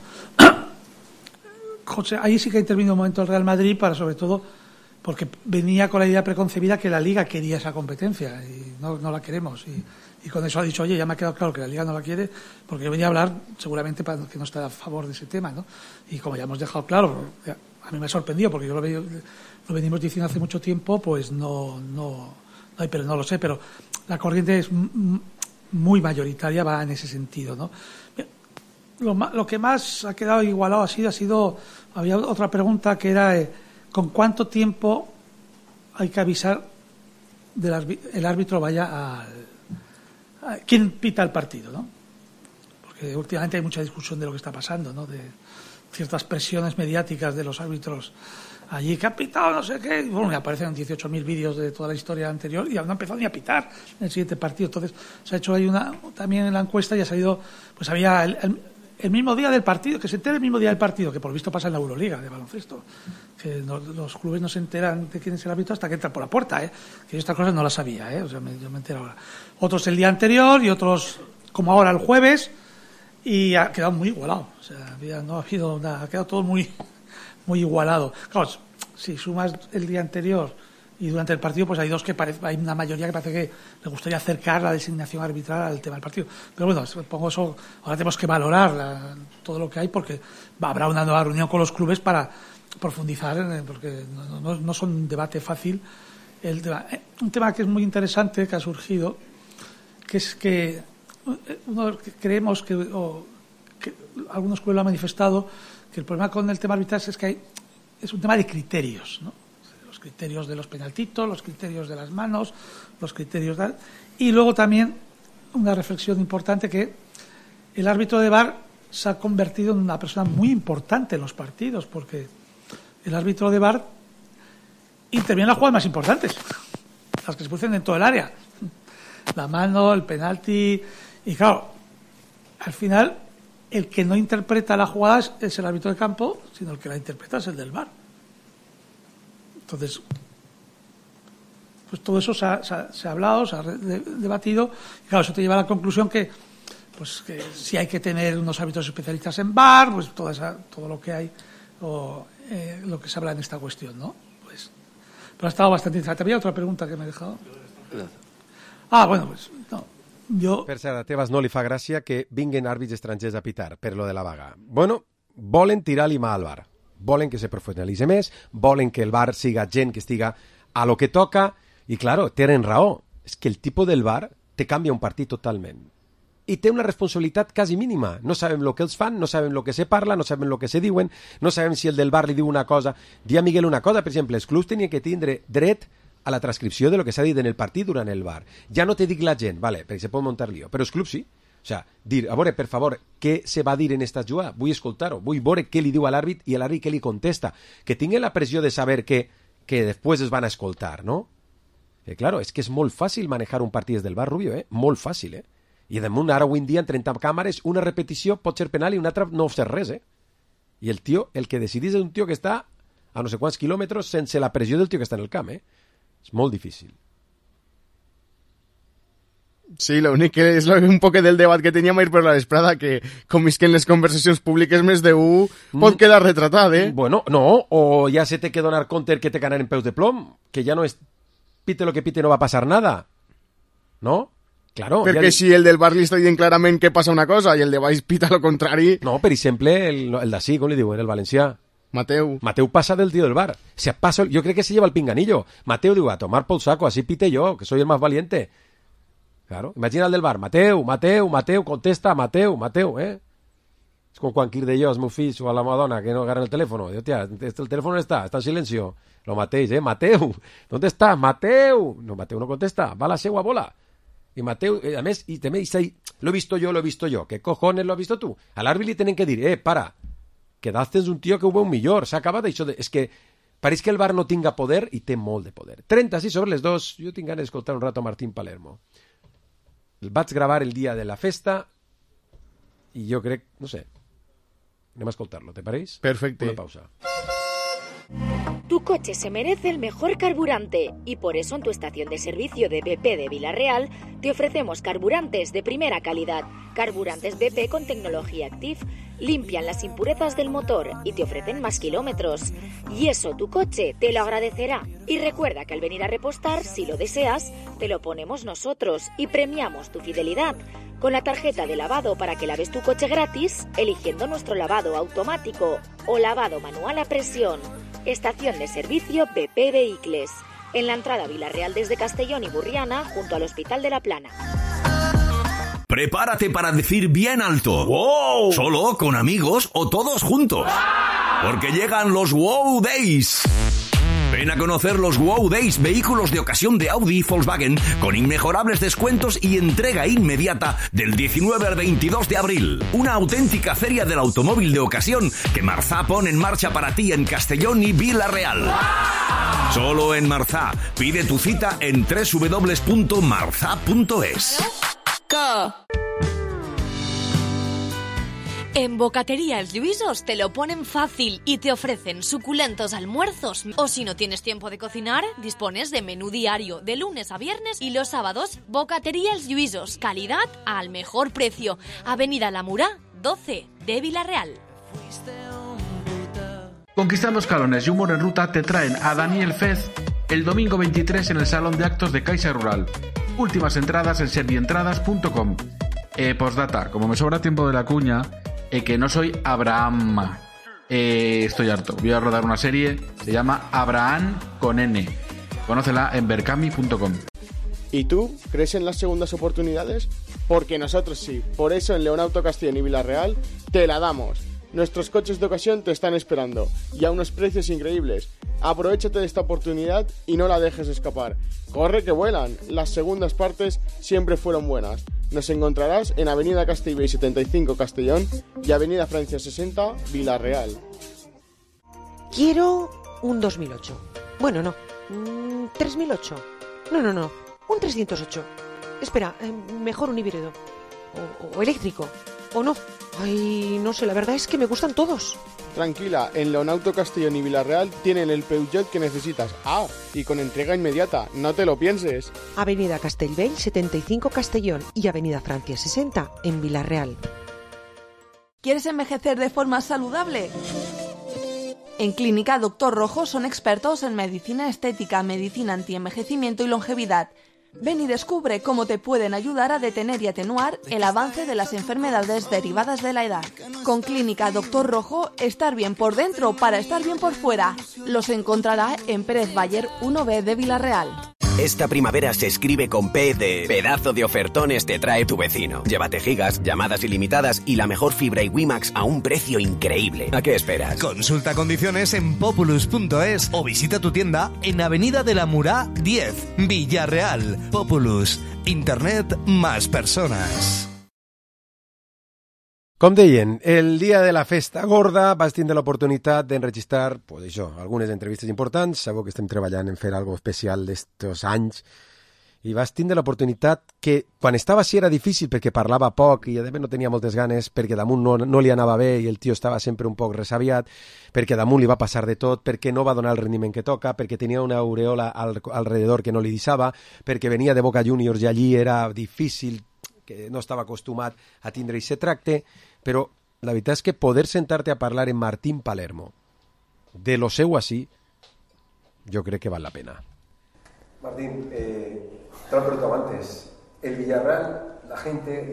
José, ahí sí que ha intervenido un momento el Real Madrid para, sobre todo, porque venía con la idea preconcebida que la Liga quería esa competencia y no, no la queremos. Y, y con eso ha dicho, oye, ya me ha quedado claro que la Liga no la quiere, porque yo venía a hablar seguramente para que no está a favor de ese tema, ¿no? Y como ya hemos dejado claro, a mí me ha sorprendido, porque yo lo, veo, lo venimos diciendo hace mucho tiempo, pues no, no, no, pero no lo sé, pero la corriente es muy mayoritaria, va en ese sentido, ¿no? Lo, lo que más ha quedado igualado ha sido, ha sido, había otra pregunta que era eh, ¿con cuánto tiempo hay que avisar del el árbitro vaya al a, quién pita el partido, ¿no? Porque últimamente hay mucha discusión de lo que está pasando, ¿no? De ciertas presiones mediáticas de los árbitros allí que han pitado no sé qué, y bueno, me aparecen dieciocho mil vídeos de toda la historia anterior y aún no han empezado ni a pitar en el siguiente partido. Entonces se ha hecho ahí una, también en la encuesta y ha salido, pues había el, el el mismo día del partido, que se entere el mismo día del partido, que por visto pasa en la Euroliga de baloncesto, que no, los clubes no se enteran de quién es el árbitro hasta que entra por la puerta, ¿eh? Que yo estas cosas no las sabía, ¿eh? O sea, me, yo me entero ahora. Otros el día anterior y otros como ahora el jueves, y ha quedado muy igualado, o sea, había, no ha habido nada, ha quedado todo muy, muy igualado. Claro, si sumas el día anterior y durante el partido, pues hay dos que parece, hay una mayoría que parece que le gustaría acercar la designación arbitral al tema del partido. Pero bueno, pongo eso, ahora tenemos que valorar la, todo lo que hay, porque va, habrá una nueva reunión con los clubes para profundizar, eh, porque no, no, no son un debate fácil. El tema, eh, un tema que es muy interesante, que ha surgido, que es que uno creemos que, o que algunos pueblos han manifestado que el problema con el tema arbitral es que hay, es un tema de criterios, ¿no? Los criterios de los penaltitos, los criterios de las manos, los criterios de... Y luego también una reflexión importante, que el árbitro de V A R se ha convertido en una persona muy importante en los partidos, porque el árbitro de V A R interviene en las jugadas más importantes, las que se producen en todo el área, la mano, el penalti, y claro, al final el que no interpreta la jugada es el árbitro de campo, sino el que la interpreta es el del V A R. Entonces, pues todo eso se ha, se ha, se ha hablado, se ha de, debatido, y claro, eso te lleva a la conclusión que, pues, que si hay que tener unos árbitros especialistas en V A R, pues toda esa, todo lo que hay, o eh, lo que se habla en esta cuestión, ¿no? Pues, pero ha estado bastante interesante. Había otra pregunta que me he dejado. Ah, bueno, pues, no. Jo... Per cert, a Tebas no li fa gràcia que vinguin àrbits estrangers a pitar per lo de la vaga. Bueno, volen tirar-li mà al V A R. Volen que se professionalitzi més, volen que el V A R siga gent que estiga a lo que toca, i claro, tenen raó. És que el tipus del V A R te canvia un partit totalment. I té una responsabilitat quasi mínima. No sabem el que els fan, no sabem el que se parla, no sabem el que se diuen, no sabem si el del V A R li diu una cosa. Dia Miguel una cosa, per exemple, els clubs tenien que tindre dret a la transcripció de lo que s'ha dit en el partit durant el V A R. Ja no te dic la gent, vale, perquè se pot muntar lío, però els clubs sí. O sea, dir, a veure, per favor, què se va dir en esta jugada? Vull escoltar-ho, vull veure què li diu a l'àrbit i a l'àrbit què li contesta. Que tingui la pressió de saber que, que després es van a escoltar, no? Eh, claro, és que és molt fàcil manejar un partit des del V A R, Rubio, eh? Molt fàcil, eh? I damunt, ara avui en dia, en trenta càmeres, una repetició pot ser penal i una altra no fer res, eh? I el tio, el que decidís és un tio que està a no sé quants quilòmetres sense la pressió del tio que està en el camp, eh? És molt difícil. Sí, l'únic que és un poc del debat que teníem ahir per la vesprada, que com és que en les conversacions públiques més d'un pot quedar retratat, eh? Bueno, no, o ja se té que donar compte que te canen en peus de plom, que ja no és pite lo que pite, no va passar nada, no? Claro. Perquè ja... si el del bar li està dient clarament que passa una cosa i el de baix pita lo contrari... No, per exemple, el, el d'ací, com li diuen, el valencià. Mateu. Mateu pasa del tío del bar. Se pasa, yo creo que se lleva el pinganillo. Mateu digo, a tomar por saco, así pite yo, que soy el más valiente. Claro, imagina el del bar. Mateu, Mateu, Mateu, contesta, Mateu, Mateu, eh? Es como quan de yo, es meu fill, o a la Madonna, que no agarra el teléfono. Yo, tía, el teléfono no está, está en silencio. Lo matéis, eh? Mateu, ¿dónde está? Mateu. No, Mateu no contesta, va a la segua bola. Y Mateu, eh, a més, y te me dice ahí, lo he visto yo, lo he visto yo. ¿Qué cojones lo has visto tú? Al árbitro le tienen que dir, eh, para, quedaste un tío que ho veu millor, s'ha acabat això de... És que pareix que el V A R no tinga poder i té molt de poder. trenta-sis sobre les dos, jo tinc ganes d'escoltar un rato a Martín Palermo. El vaig gravar el dia de la festa i jo crec, no sé, anem a escoltar-lo, ¿te pareix? Perfecte. Una pausa. Tu coche se merece el mejor carburante y por eso en tu estación de servicio de B P de Vila-real te ofrecemos carburantes de primera calidad. Carburantes B P con tecnología Active limpian las impurezas del motor y te ofrecen más kilómetros. Y eso tu coche te lo agradecerá. Y recuerda que al venir a repostar, si lo deseas, te lo ponemos nosotros y premiamos tu fidelidad con la tarjeta de lavado para que laves tu coche gratis eligiendo nuestro lavado automático o lavado manual a presión. Estación de servicio B P Vehicles, en la entrada a Vila-real desde Castellón y Burriana, junto al Hospital de la Plana. Prepárate para decir bien alto. ¡Wow! Solo, con amigos o todos juntos. ¡Wow! Porque llegan los Wow Days. Ven a conocer los Wow Days, vehículos de ocasión de Audi y Volkswagen, con inmejorables descuentos y entrega inmediata del diecinueve al veintidós de abril. Una auténtica feria del automóvil de ocasión que Marzá pone en marcha para ti en Castellón y Vila-real. ¡Wow! Solo en Marzá. Pide tu cita en doble u doble u doble u punto marzá punto es. En Bocatería Els Lluïsos te lo ponen fácil y te ofrecen suculentos almuerzos. O si no tienes tiempo de cocinar, dispones de menú diario de lunes a viernes y los sábados. Bocatería Els Lluïsos, calidad al mejor precio. Avenida La Murá, doce de Vila-real. Conquistando escalones y humor en ruta te traen a Daniel Fez el domingo veintitrés en el Salón de Actos de Caixa Rural. Últimas entradas en servientradas punto com. Eh, postdata, como me sobra tiempo de la cuña, eh, que no soy Abraham. Eh, estoy harto. Voy a rodar una serie, se llama Abraham con N. Conócela en berkami punto com. ¿Y tú? ¿Crees en las segundas oportunidades? Porque nosotros sí. Por eso en Leonauto Castellón y Villarreal te la damos. Nuestros coches de ocasión te están esperando y a unos precios increíbles. Aprovéchate de esta oportunidad y no la dejes escapar. Corre que vuelan. Las segundas partes siempre fueron buenas. Nos encontrarás en Avenida Castellbell setenta y cinco Castellón y Avenida Francia sesenta Villarreal. Quiero un dos mil ocho. Bueno, no. Mm, tres mil ocho. No, no, no. Un trescientos ocho. Espera, eh, mejor un híbrido. O, o eléctrico. O no. Ay, no sé, la verdad es que me gustan todos. Tranquila, en Leonauto Castellón y Villarreal tienen el Peugeot que necesitas. Ah, y con entrega inmediata, no te lo pienses. Avenida Castellbell setenta y cinco Castellón y Avenida Francia sesenta en Villarreal. ¿Quieres envejecer de forma saludable? En Clínica Doctor Rojo son expertos en medicina estética, medicina antienvejecimiento y longevidad. Ven y descubre cómo te pueden ayudar a detener y atenuar el avance de las enfermedades derivadas de la edad. Con Clínica Doctor Rojo, estar bien por dentro para estar bien por fuera. Los encontrará en Pérez Bayer uno B de Villarreal. Esta primavera se escribe con P de pedazo de ofertones te trae tu vecino. Llévate gigas, llamadas ilimitadas y la mejor fibra y WiMax a un precio increíble. ¿A qué esperas? Consulta condiciones en populus punto es o visita tu tienda en Avenida de la Murá diez, Villarreal. Populus, internet más persones. Com deien, el dia de la festa gorda vas tindre l'oportunitat d'enregistrar, pues això, algunes entrevistes importants, sabeu que estem treballant en fer algo especial d'estos anys, i vas tindre l'oportunitat que quan estava així era difícil perquè parlava poc i a més no tenia moltes ganes, perquè damunt no, no li anava bé i el tio estava sempre un poc resaviat, perquè damunt li va passar de tot, perquè no va donar el rendiment que toca, perquè tenia una aureola al, alrededor que no li deixava, perquè venia de Boca Juniors i allí era difícil, que no estava acostumat a tindre aquest tracte, però la veritat és que poder sentar-te a parlar en Martín Palermo de lo seu així, jo crec que val la pena. Martín, eh, te lo he preguntado antes, el Villarreal, la gente...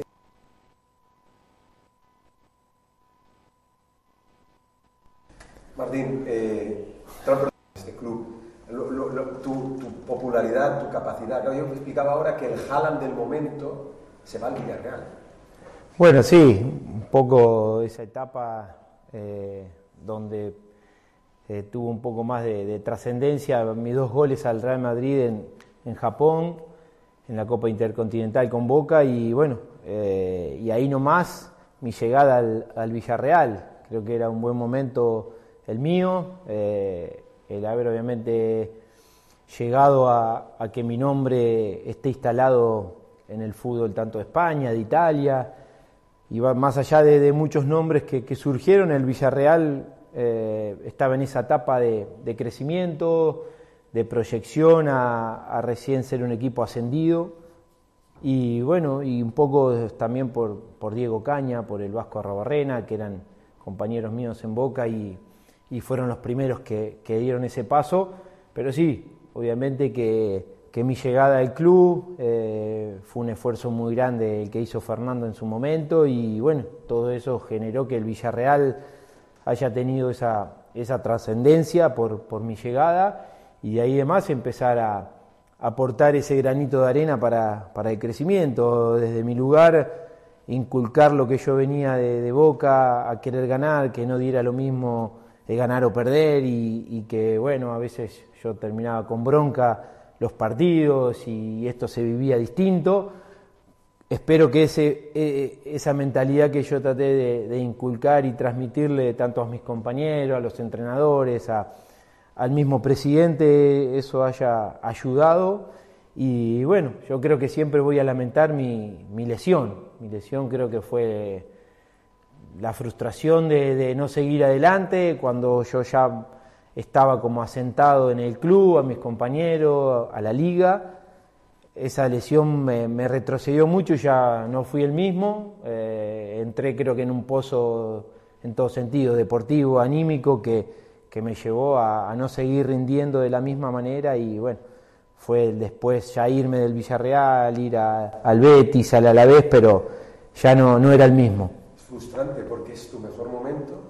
Martín, eh, te lo he preguntado este club, lo, lo, lo, tu, tu popularidad, tu capacidad. Claro, yo me explicaba ahora que el Haaland del momento se va al Villarreal. Bueno, sí, un poco esa etapa eh, donde eh, tuvo un poco más de, de trascendencia, mis dos goles al Real Madrid en, en Japón, en la Copa Intercontinental con Boca, y bueno, eh, y ahí nomás mi llegada al, al Villarreal. Creo que era un buen momento el mío, eh, el haber obviamente llegado a, a que mi nombre esté instalado en el fútbol tanto de España, de Italia, y va más allá de, de muchos nombres que, que surgieron, el Villarreal eh, estaba en esa etapa de, de crecimiento, de proyección a, a recién ser un equipo ascendido, y bueno, y un poco también por, por Diego Caña, por el Vasco Arrobarrena, que eran compañeros míos en Boca y, y fueron los primeros que, que dieron ese paso, pero sí, obviamente que que mi llegada al club eh, fue un esfuerzo muy grande el que hizo Fernando en su momento, y bueno, todo eso generó que el Villarreal haya tenido esa, esa trascendencia por, por mi llegada, y de ahí demás empezar a, a aportar ese granito de arena para, para el crecimiento. Desde mi lugar, inculcar lo que yo venía de, de Boca, a querer ganar, que no diera lo mismo de ganar o perder, y, y que bueno, a veces yo terminaba con bronca los partidos y esto se vivía distinto. Espero que ese, eh, esa mentalidad que yo traté de, de inculcar y transmitirle tanto a mis compañeros, a los entrenadores, a, al mismo presidente, eso haya ayudado. Y bueno, yo creo que siempre voy a lamentar mi, mi lesión. Mi lesión creo que fue la frustración de, de no seguir adelante cuando yo ya estaba como asentado en el club, a mis compañeros, a la liga. Esa lesión me, me retrocedió mucho y ya no fui el mismo. Eh, entré creo que en un pozo en todo sentido, deportivo, anímico, que, que me llevó a, a no seguir rindiendo de la misma manera, y bueno, fue después ya irme del Villarreal, ir a, al Betis, al Alavés, pero ya no, no era el mismo. Es frustrante porque es tu mejor momento,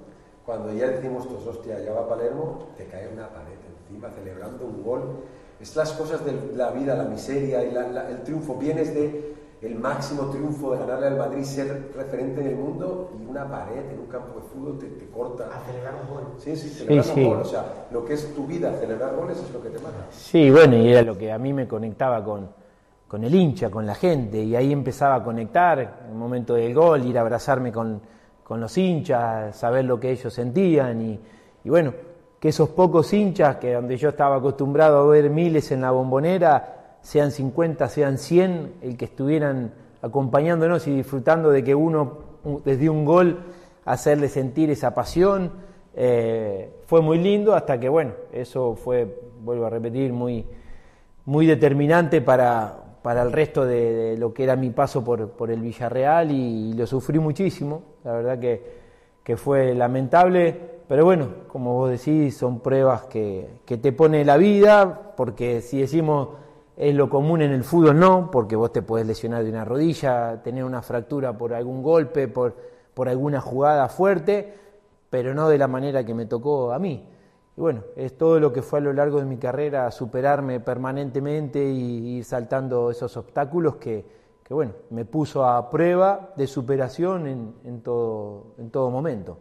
cuando ya decimos todos, hostia, ya va Palermo, te cae una pared encima celebrando un gol. Es las cosas de la vida, la miseria y la, la, el triunfo. Vienes de el máximo triunfo de ganarle al Madrid, ser referente en el mundo, y una pared en un campo de fútbol te, te corta. A celebrar un gol. Sí, sí, celebrar sí, un sí. gol. O sea, lo que es tu vida, celebrar goles es lo que te mata. Sí, bueno, y era lo que a mí me conectaba con, con el hincha, con la gente, y ahí empezaba a conectar en el momento del gol, ir a abrazarme con, con los hinchas, saber lo que ellos sentían, y, y bueno, que esos pocos hinchas, que donde yo estaba acostumbrado a ver miles en la Bombonera, sean cincuenta, sean cien, el que estuvieran acompañándonos y disfrutando de que uno, desde un gol, hacerle sentir esa pasión, eh, fue muy lindo, hasta que, bueno, eso fue, vuelvo a repetir, muy, muy determinante para, para el resto de, de lo que era mi paso por, por el Villarreal, y, y lo sufrí muchísimo, la verdad que, que fue lamentable, pero bueno, como vos decís, son pruebas que, que te pone la vida, porque si decimos es lo común en el fútbol, no, porque vos te podés lesionar de una rodilla, tener una fractura por algún golpe, por, por alguna jugada fuerte, pero no de la manera que me tocó a mí. Y bueno, es todo lo que fue a lo largo de mi carrera, superarme permanentemente y ir saltando esos obstáculos que, que bueno, me puso a prueba de superación en, en, todo, en todo momento.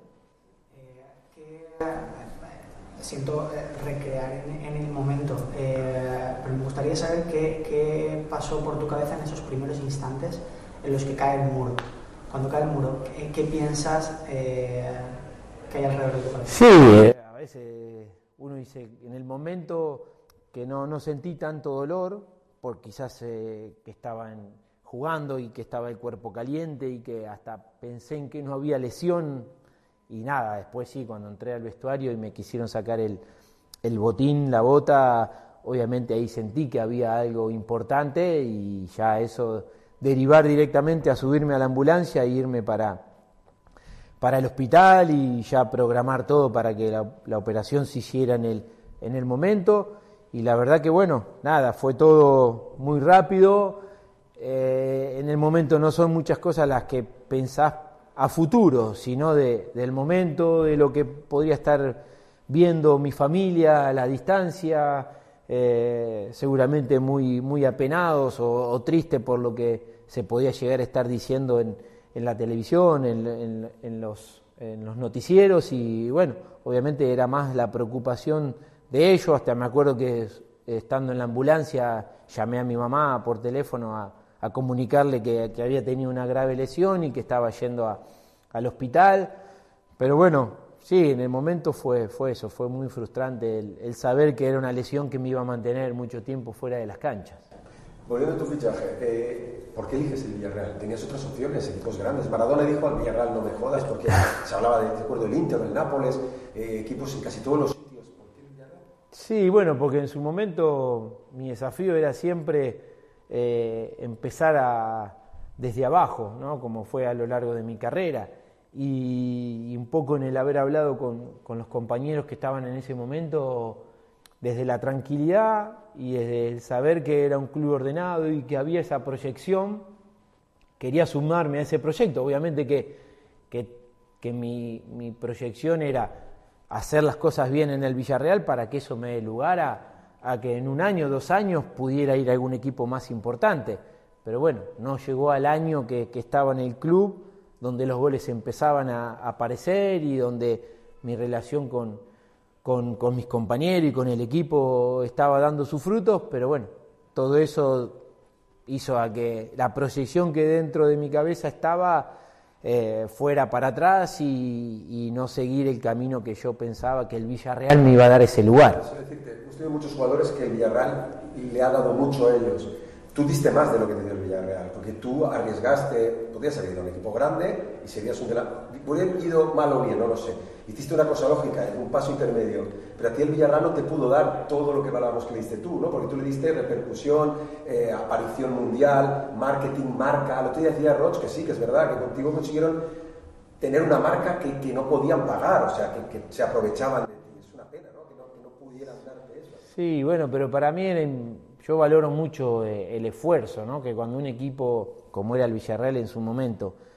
Siento recrear en, en el momento, eh, pero me gustaría saber qué, qué pasó por tu cabeza en esos primeros instantes en los que cae el muro. Cuando cae el muro, ¿qué, qué piensas eh, que hay alrededor de tu cabeza? Sí, eh, a veces uno dice, en el momento que no, no sentí tanto dolor, por quizás eh, que estaban jugando y que estaba el cuerpo caliente y que hasta pensé en que no había lesión. Y nada, después sí, cuando entré al vestuario y me quisieron sacar el, el botín, la bota, obviamente ahí sentí que había algo importante, y ya eso, derivar directamente a subirme a la ambulancia e irme para, para el hospital y ya programar todo para que la, la operación se hiciera en el, en el momento. Y la verdad que bueno, nada, fue todo muy rápido. Eh, en el momento no son muchas cosas las que pensás a futuro, sino de, del momento, de lo que podría estar viendo mi familia a la distancia, eh, seguramente muy, muy apenados o, o tristes por lo que se podía llegar a estar diciendo en, en la televisión, en, en, en, los, en los noticieros, y bueno, obviamente era más la preocupación de ellos. Hasta me acuerdo que estando en la ambulancia llamé a mi mamá por teléfono a a comunicarle que, que había tenido una grave lesión y que estaba yendo a, al hospital. Pero bueno, sí, en el momento fue, fue eso, fue muy frustrante el, el saber que era una lesión que me iba a mantener mucho tiempo fuera de las canchas. Volviendo a tu fichaje, eh, ¿por qué eliges el Villarreal? ¿Tenías otras opciones, equipos grandes? Maradona dijo al Villarreal no me jodas, porque se hablaba de, recuerdo, del Inter, del Nápoles, eh, equipos en casi todos los sitios. ¿Por qué el Villarreal? Sí, bueno, porque en su momento mi desafío era siempre Eh, empezar a, desde abajo, ¿no? Como fue a lo largo de mi carrera, y, y un poco en el haber hablado con, con los compañeros que estaban en ese momento, desde la tranquilidad y desde el saber que era un club ordenado y que había esa proyección, quería sumarme a ese proyecto. Obviamente que, que, que mi, mi proyección era hacer las cosas bien en el Villarreal para que eso me dé lugar a a que en un año, dos años pudiera ir a algún equipo más importante. Pero bueno, no llegó al año que, que estaba en el club, donde los goles empezaban a, a aparecer y donde mi relación con, con, con mis compañeros y con el equipo estaba dando sus frutos, pero bueno, todo eso hizo a que la proyección que dentro de mi cabeza estaba eh, fuera para atrás y, y no seguir el camino que yo pensaba que el Villarreal me iba a dar ese lugar. Hemos tenido muchos jugadores que el Villarreal le ha dado mucho a ellos. Tú diste más de lo que te dio el Villarreal, porque tú arriesgaste, podías haber ido a un equipo grande y serías un delantero. Podría haber ido mal o bien, no lo sé. Hiciste una cosa lógica, un paso intermedio, pero a ti el Villarreal no te pudo dar todo lo que hablábamos que le diste tú, ¿no? Porque tú le diste repercusión, eh, aparición mundial, marketing, marca. Lo otro día decía Roch que sí, que es verdad, que contigo consiguieron tener una marca que, que no podían pagar, o sea, que, que se aprovechaban de ti. Es una pena, ¿no? Que no, que no pudieran darte eso. Sí, bueno, pero para mí era, yo valoro mucho eh, el esfuerzo, ¿no? Que cuando un equipo, como era el Villarreal en su momento,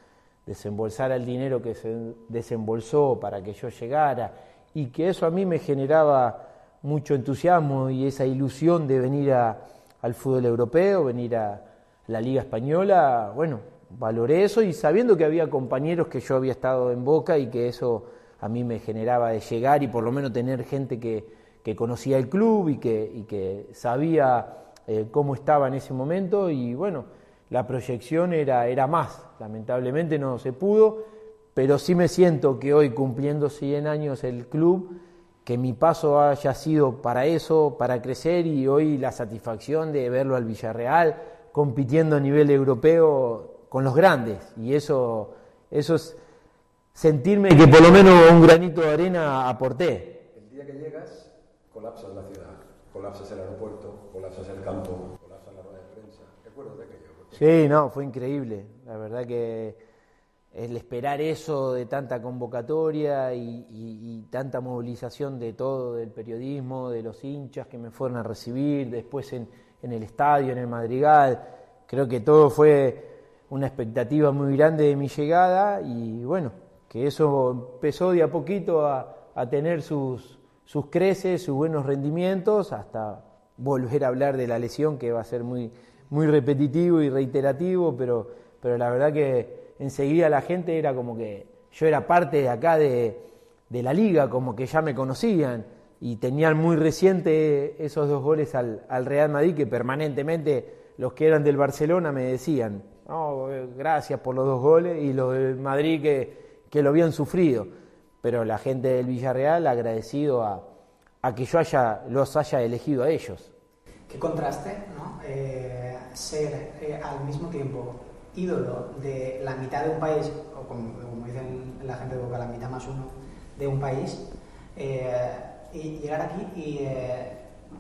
desembolsara el dinero que se desembolsó para que yo llegara, y que eso a mí me generaba mucho entusiasmo y esa ilusión de venir a, al fútbol europeo, venir a la Liga Española. Bueno, valoré eso, y sabiendo que había compañeros que yo había estado en Boca y que eso a mí me generaba de llegar y por lo menos tener gente que, que conocía el club y que, y que sabía eh, cómo estaba en ese momento, y bueno, la proyección era, era más. Lamentablemente no se pudo, pero sí me siento que hoy, cumpliendo cien años el club, que mi paso haya sido para eso, para crecer, y hoy la satisfacción de verlo al Villarreal compitiendo a nivel europeo con los grandes, y eso, eso es sentirme que por lo menos un granito de arena aporté. El día que llegas, colapsas la ciudad, colapsas el aeropuerto, colapsas el campo, colapsas la rueda de prensa. ¿Te acuerdas de aquello? Sí, no, fue increíble. La verdad que el esperar eso de tanta convocatoria y, y, y tanta movilización de todo, del periodismo, de los hinchas que me fueron a recibir, después en, en el estadio, en el Madrigal, creo que todo fue una expectativa muy grande de mi llegada, y bueno, que eso empezó de a poquito a, a tener sus, sus creces, sus buenos rendimientos, hasta volver a hablar de la lesión, que va a ser muy, muy repetitivo y reiterativo, pero, pero la verdad que enseguida la gente era como que yo era parte de acá de, de la liga, como que ya me conocían, y tenían muy reciente esos dos goles al, al Real Madrid, que permanentemente los que eran del Barcelona me decían, oh, gracias por los dos goles, y los del Madrid que, que lo habían sufrido. Pero la gente del Villarreal agradecido a, a que yo haya, los haya elegido a ellos. Qué contraste, ¿no? Eh, ser eh, al mismo tiempo ídolo de la mitad de un país, o como, como dicen la gente de Boca, la mitad más uno de un país, eh, y llegar aquí y eh,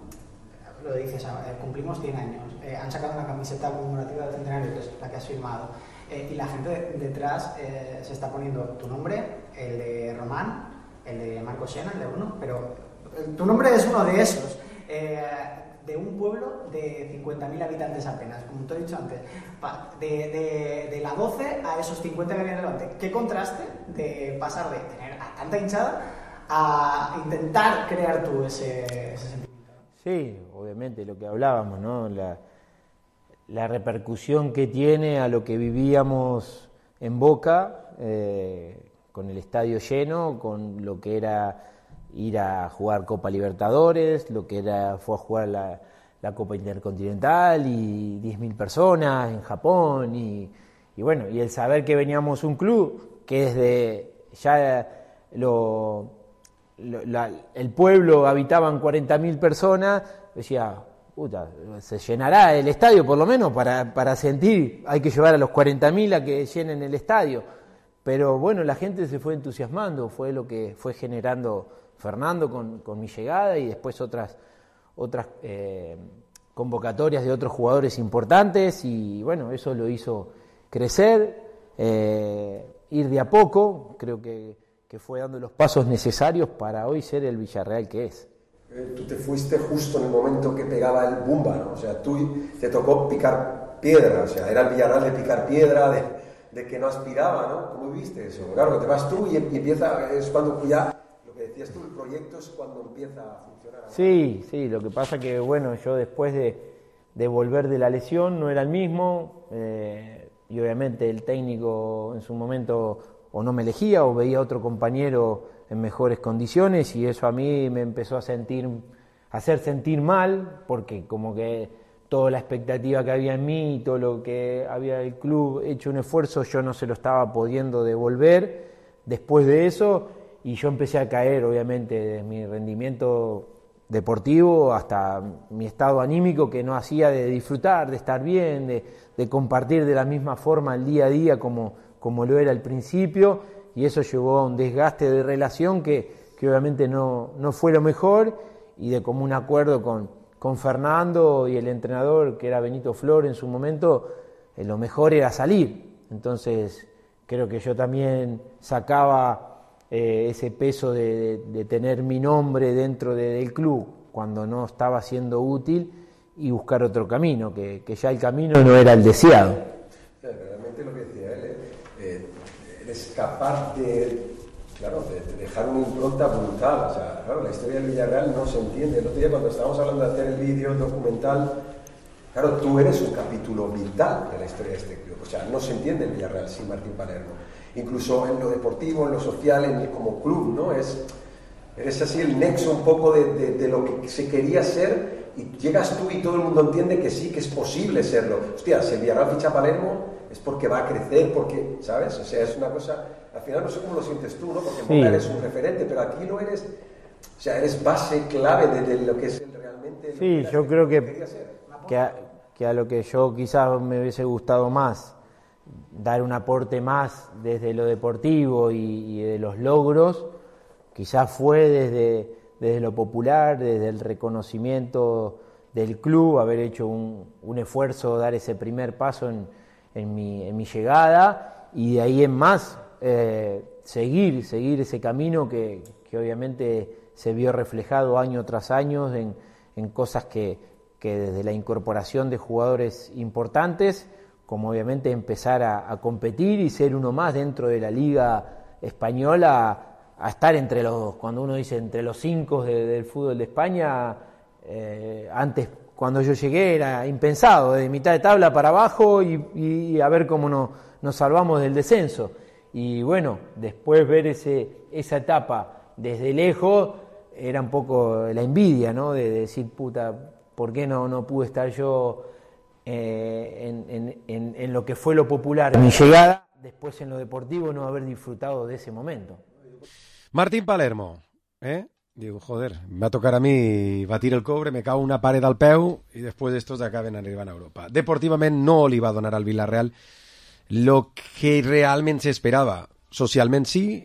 lo dices, eh, cumplimos cien años, eh, han sacado una camiseta conmemorativa del centenario, que es la que has firmado, eh, y la gente de, detrás eh, se está poniendo tu nombre, el de Román, el de Marco Sena, el de Bruno, pero tu nombre es uno de esos. Eh, de un pueblo de cincuenta mil habitantes apenas, como te he dicho antes, de, de, de la doce a esos cincuenta que vienen delante. Qué contraste de pasar de tener a tanta hinchada a intentar crear tú ese, ese sentimiento. Sí, obviamente, lo que hablábamos, ¿no? La, la repercusión que tiene a lo que vivíamos en Boca, eh, con el estadio lleno, con lo que era ir a jugar Copa Libertadores, lo que era fue a jugar la, la Copa Intercontinental y diez mil personas en Japón, y, y bueno, y el saber que veníamos un club que desde ya lo, lo, la, el pueblo habitaban cuarenta mil personas, decía, puta, se llenará el estadio por lo menos para, para sentir, hay que llevar a los cuarenta mil a que llenen el estadio, pero bueno, la gente se fue entusiasmando, fue lo que fue generando Fernando con, con mi llegada, y después otras, otras eh, convocatorias de otros jugadores importantes, y bueno, eso lo hizo crecer, eh, ir de a poco, creo que, que fue dando los pasos necesarios para hoy ser el Villarreal que es. Eh, tú te fuiste justo en el momento que pegaba el Bumba, ¿no? O sea, tú te tocó picar piedra, o sea, era el Villarreal de picar piedra, de, de que no aspiraba, ¿no? ¿Cómo viste eso? Claro, que te vas tú y, y empieza, es cuando ya... Decías tú, el proyecto es cuando empieza a funcionar. Sí, sí, lo que pasa que, bueno, yo después de, de volver de la lesión no era el mismo, eh, y obviamente el técnico en su momento o no me elegía o veía a otro compañero en mejores condiciones, y eso a mí me empezó a sentir, a hacer sentir mal, porque como que toda la expectativa que había en mí y todo lo que había el club hecho un esfuerzo, yo no se lo estaba pudiendo devolver después de eso. Y yo empecé a caer, obviamente, de mi rendimiento deportivo hasta mi estado anímico, que no hacía de disfrutar, de estar bien, de, de compartir de la misma forma el día a día como, como lo era al principio, y eso llevó a un desgaste de relación que, que obviamente no, no fue lo mejor, y de común acuerdo con, con Fernando y el entrenador, que era Benito Flor en su momento, eh, lo mejor era salir. Entonces creo que yo también sacaba Eh, ese peso de, de, de tener mi nombre dentro de, del club cuando no estaba siendo útil, y buscar otro camino, que, que ya el camino no era el deseado. Realmente lo que decía él, eh, es capaz de, claro, de, de dejar una impronta brutal. O sea, claro, la historia del Villarreal no se entiende. El otro día cuando estábamos hablando de hacer el vídeo, el documental, claro, tú eres un capítulo vital de la historia de este club. O sea, no se entiende el Villarreal sin Martín Palermo. Incluso en lo deportivo, en lo social, en, como club, ¿no? Es, eres así el nexo un poco de, de, de lo que se quería ser, y llegas tú y todo el mundo entiende que sí, que es posible serlo. Hostia, si el Villarreal ficha a Palermo es porque va a crecer, porque, ¿sabes? O sea, es una cosa, al final no sé cómo lo sientes tú, ¿no? Porque en Boca eres un referente, pero aquí lo eres, o sea, eres base clave de, de lo que es el, realmente... Sí, lo que yo creo que, que, que, a, que a lo que yo quizás me hubiese gustado más, dar un aporte más desde lo deportivo y, y de los logros, quizás fue desde, desde lo popular, desde el reconocimiento del club, haber hecho un, un esfuerzo, dar ese primer paso en, en, mi, en mi llegada, y de ahí en más eh, seguir, seguir ese camino que, que obviamente se vio reflejado año tras año en, en cosas que, que desde la incorporación de jugadores importantes, como obviamente empezar a, a competir y ser uno más dentro de la liga española, a, a estar entre los, cuando uno dice entre los cinco de, del fútbol de España, eh, antes cuando yo llegué era impensado, de mitad de tabla para abajo y, y a ver cómo no, nos salvamos del descenso. Y bueno, después ver ese, esa etapa desde lejos, era un poco la envidia, ¿no? De, de decir, puta, ¿por qué no, no pude estar yo eh, en, en, en, en lo que fue lo popular? Mi llegada, después en lo deportivo, no haber disfrutado de ese momento. Martín Palermo, ¿eh? Digo, joder, me va a tocar a mí batir el cobre, me cago una pared al peu i després estos acaben arribant a Europa. Deportivament no li va donar al Villarreal lo que realment s'esperava. Socialment sí,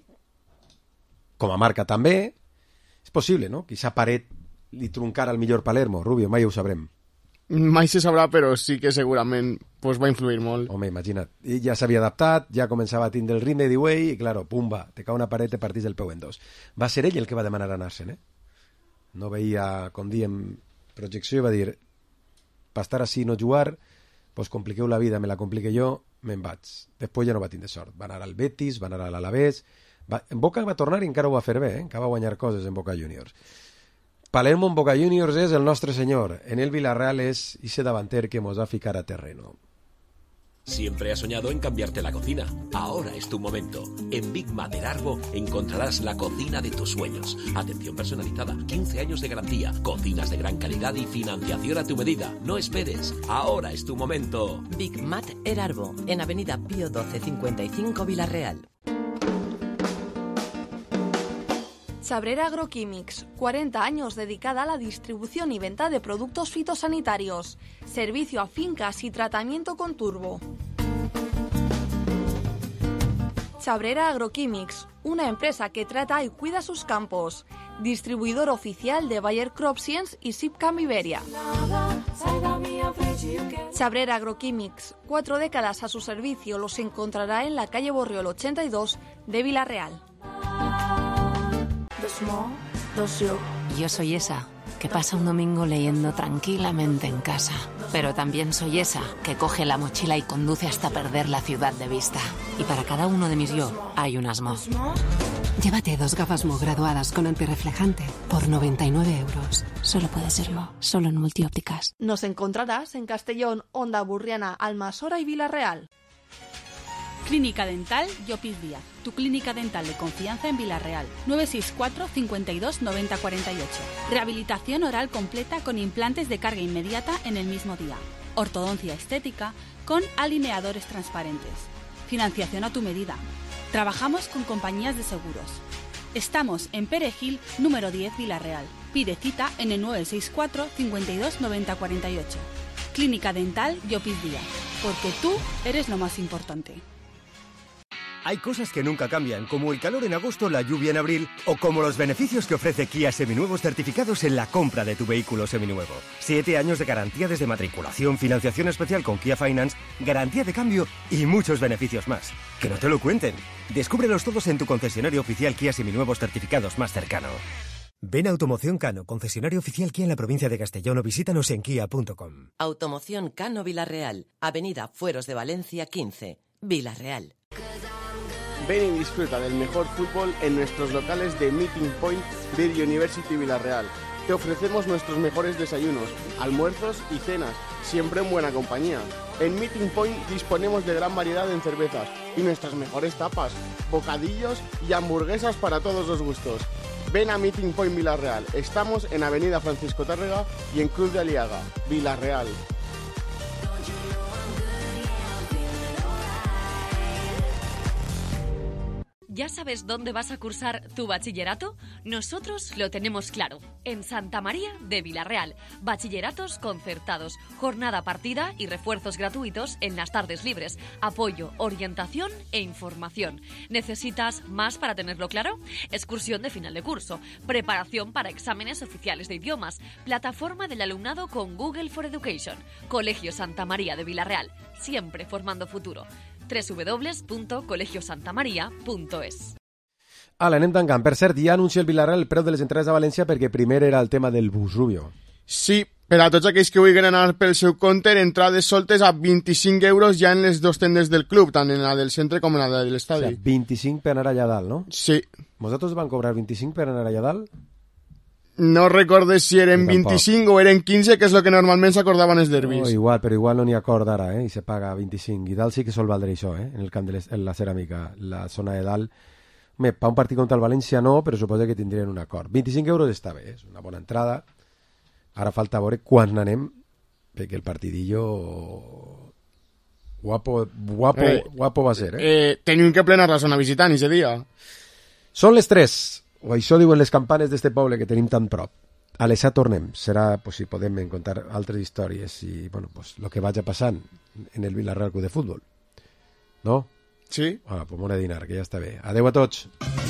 com a marca també. És possible, no? Quizá paret li truncara al millor Palermo. Rubio, mai ho sabrem. Mai se sabrà, però sí que segurament pues, va influir molt. Home, imagina't. I ja s'havia adaptat, ja començava a tindre el ritme de Way i, claro, pumba, te cau una paret i partís el peu en dos. Va ser ell el que va demanar anar-se'n, eh? No veia, com diem, projecció i va dir, per estar així no jugar, pues compliqueu la vida, me la complique jo, me'n vaig. Després ja no va tindre sort. Va anar al Betis, va anar a l'Alavés... Va... En Boca va tornar i encara ho va fer bé, eh? Encara va guanyar coses en Boca Juniors. Palermo en Boca Juniors es el nostre señor. En el Villarreal es ese davanter que nos va a ficar a terreno. Siempre has soñado en cambiarte la cocina. Ahora es tu momento. En Big Mater Arbo encontrarás la cocina de tus sueños. Atención personalizada, quince años de garantía, cocinas de gran calidad y financiación a tu medida. No esperes. Ahora es tu momento. Big Mater Arbo, en Avenida Pío doce cincuenta y cinco Villarreal. Chabrera Agroquímics, cuarenta años dedicada a la distribución y venta de productos fitosanitarios, servicio a fincas y tratamiento con turbo. Chabrera Agroquímics, una empresa que trata y cuida sus campos, distribuidor oficial de Bayer CropScience y Sipcam Iberia. Chabrera Agroquímics, cuatro décadas a su servicio, los encontrará en la calle Borriol ochenta y dos de Villarreal. Yo soy esa que pasa un domingo leyendo tranquilamente en casa, pero también soy esa que coge la mochila y conduce hasta perder la ciudad de vista. Y para cada uno de mis yo hay un asmo. Llévate dos gafas Mo graduadas con antirreflejante por noventa y nueve euros. Solo puede serlo, solo en Multiópticas. Nos encontrarás en Castellón, Onda Burriana, Almasora y Villarreal. Clínica Dental Llopis Díaz, tu clínica dental de confianza en Villarreal. nueve seis cuatro, cincuenta y dos, noventa cuarenta y ocho. Rehabilitación oral completa con implantes de carga inmediata en el mismo día. Ortodoncia estética con alineadores transparentes. Financiación a tu medida. Trabajamos con compañías de seguros. Estamos en Perejil, número diez, Villarreal. Pide cita en el nueve seis cuatro, cincuenta y dos, noventa cuarenta y ocho. Clínica Dental Llopis Díaz, porque tú eres lo más importante. Hay cosas que nunca cambian, como el calor en agosto, la lluvia en abril, o como los beneficios que ofrece Kia Seminuevos certificados en la compra de tu vehículo seminuevo. Siete años de garantía desde matriculación, financiación especial con Kia Finance, garantía de cambio y muchos beneficios más. Que no te lo cuenten. Descúbrelos todos en tu concesionario oficial Kia Seminuevos certificados más cercano. Ven a Automoción Cano, concesionario oficial Kia en la provincia de Castellón, o visítanos en kia punto com. Automoción Cano Villarreal, Avenida Fueros de Valencia quince, Villarreal. Ven y disfruta del mejor fútbol en nuestros locales de Meeting Point de University Villarreal. Te ofrecemos nuestros mejores desayunos, almuerzos y cenas, siempre en buena compañía. En Meeting Point disponemos de gran variedad en cervezas y nuestras mejores tapas, bocadillos y hamburguesas para todos los gustos. Ven a Meeting Point Villarreal. Estamos en Avenida Francisco Tárrega y en Cruz de Aliaga, Villarreal. ¿Ya sabes dónde vas a cursar tu bachillerato? Nosotros lo tenemos claro. En Santa María de Villarreal. Bachilleratos concertados, jornada partida y refuerzos gratuitos en las tardes libres. Apoyo, orientación e información. ¿Necesitas más para tenerlo claro? Excursión de final de curso. Preparación para exámenes oficiales de idiomas. Plataforma del alumnado con Google for Education. Colegio Santa María de Villarreal. Siempre formando futuro. doble u doble u doble u punt colegio santa maria punt es. Ala, anem tancant. Per cert, ja anuncia el Villarreal el preu de les entrades a València perquè primer era el tema del bus Rubio. Sí, per a tots aquells que vulguin anar pel seu compte, entrades soltes a vint-i-cinc euros ja en les dos tendes del club, tant en la del centre com en la de l'estadi. O sigui, vint-i-cinc per anar allà dalt, no? Sí. Vosaltres van cobrar vint-i-cinc per anar allà dalt? No recordo si eren vint-i-cinc o eren quinze, que és el que normalment s'acordaven els derbis. Oh, igual, però igual no n'hi ha acord ara, eh? I se paga vint-i-cinc. I dalt sí que sol valdre això, eh? En el camp de les, en la ceràmica, la zona de dalt. Home, per un partit contra el València no, però suposo que tindrien un acord. vint-i-cinc euros està bé, és una bona entrada. Ara falta veure quan n'anem, perquè el partidillo guapo, guapo, eh, guapo va ser, eh? eh tenim que plenar la zona visitant ese dia. Són les tres. O això diuen les campanes d'este poble que tenim tan prop. A les set tornem. Serà, pues, si podem contar altres històries i, bueno, pues, lo que vagi passant en el Villarreal Club de Futbol. No? Sí. Ah, pues m'ho dinar, que ja està bé. Adeu a tots.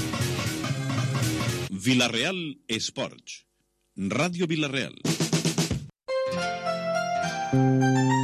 Villarreal Esports. Ràdio Villarreal.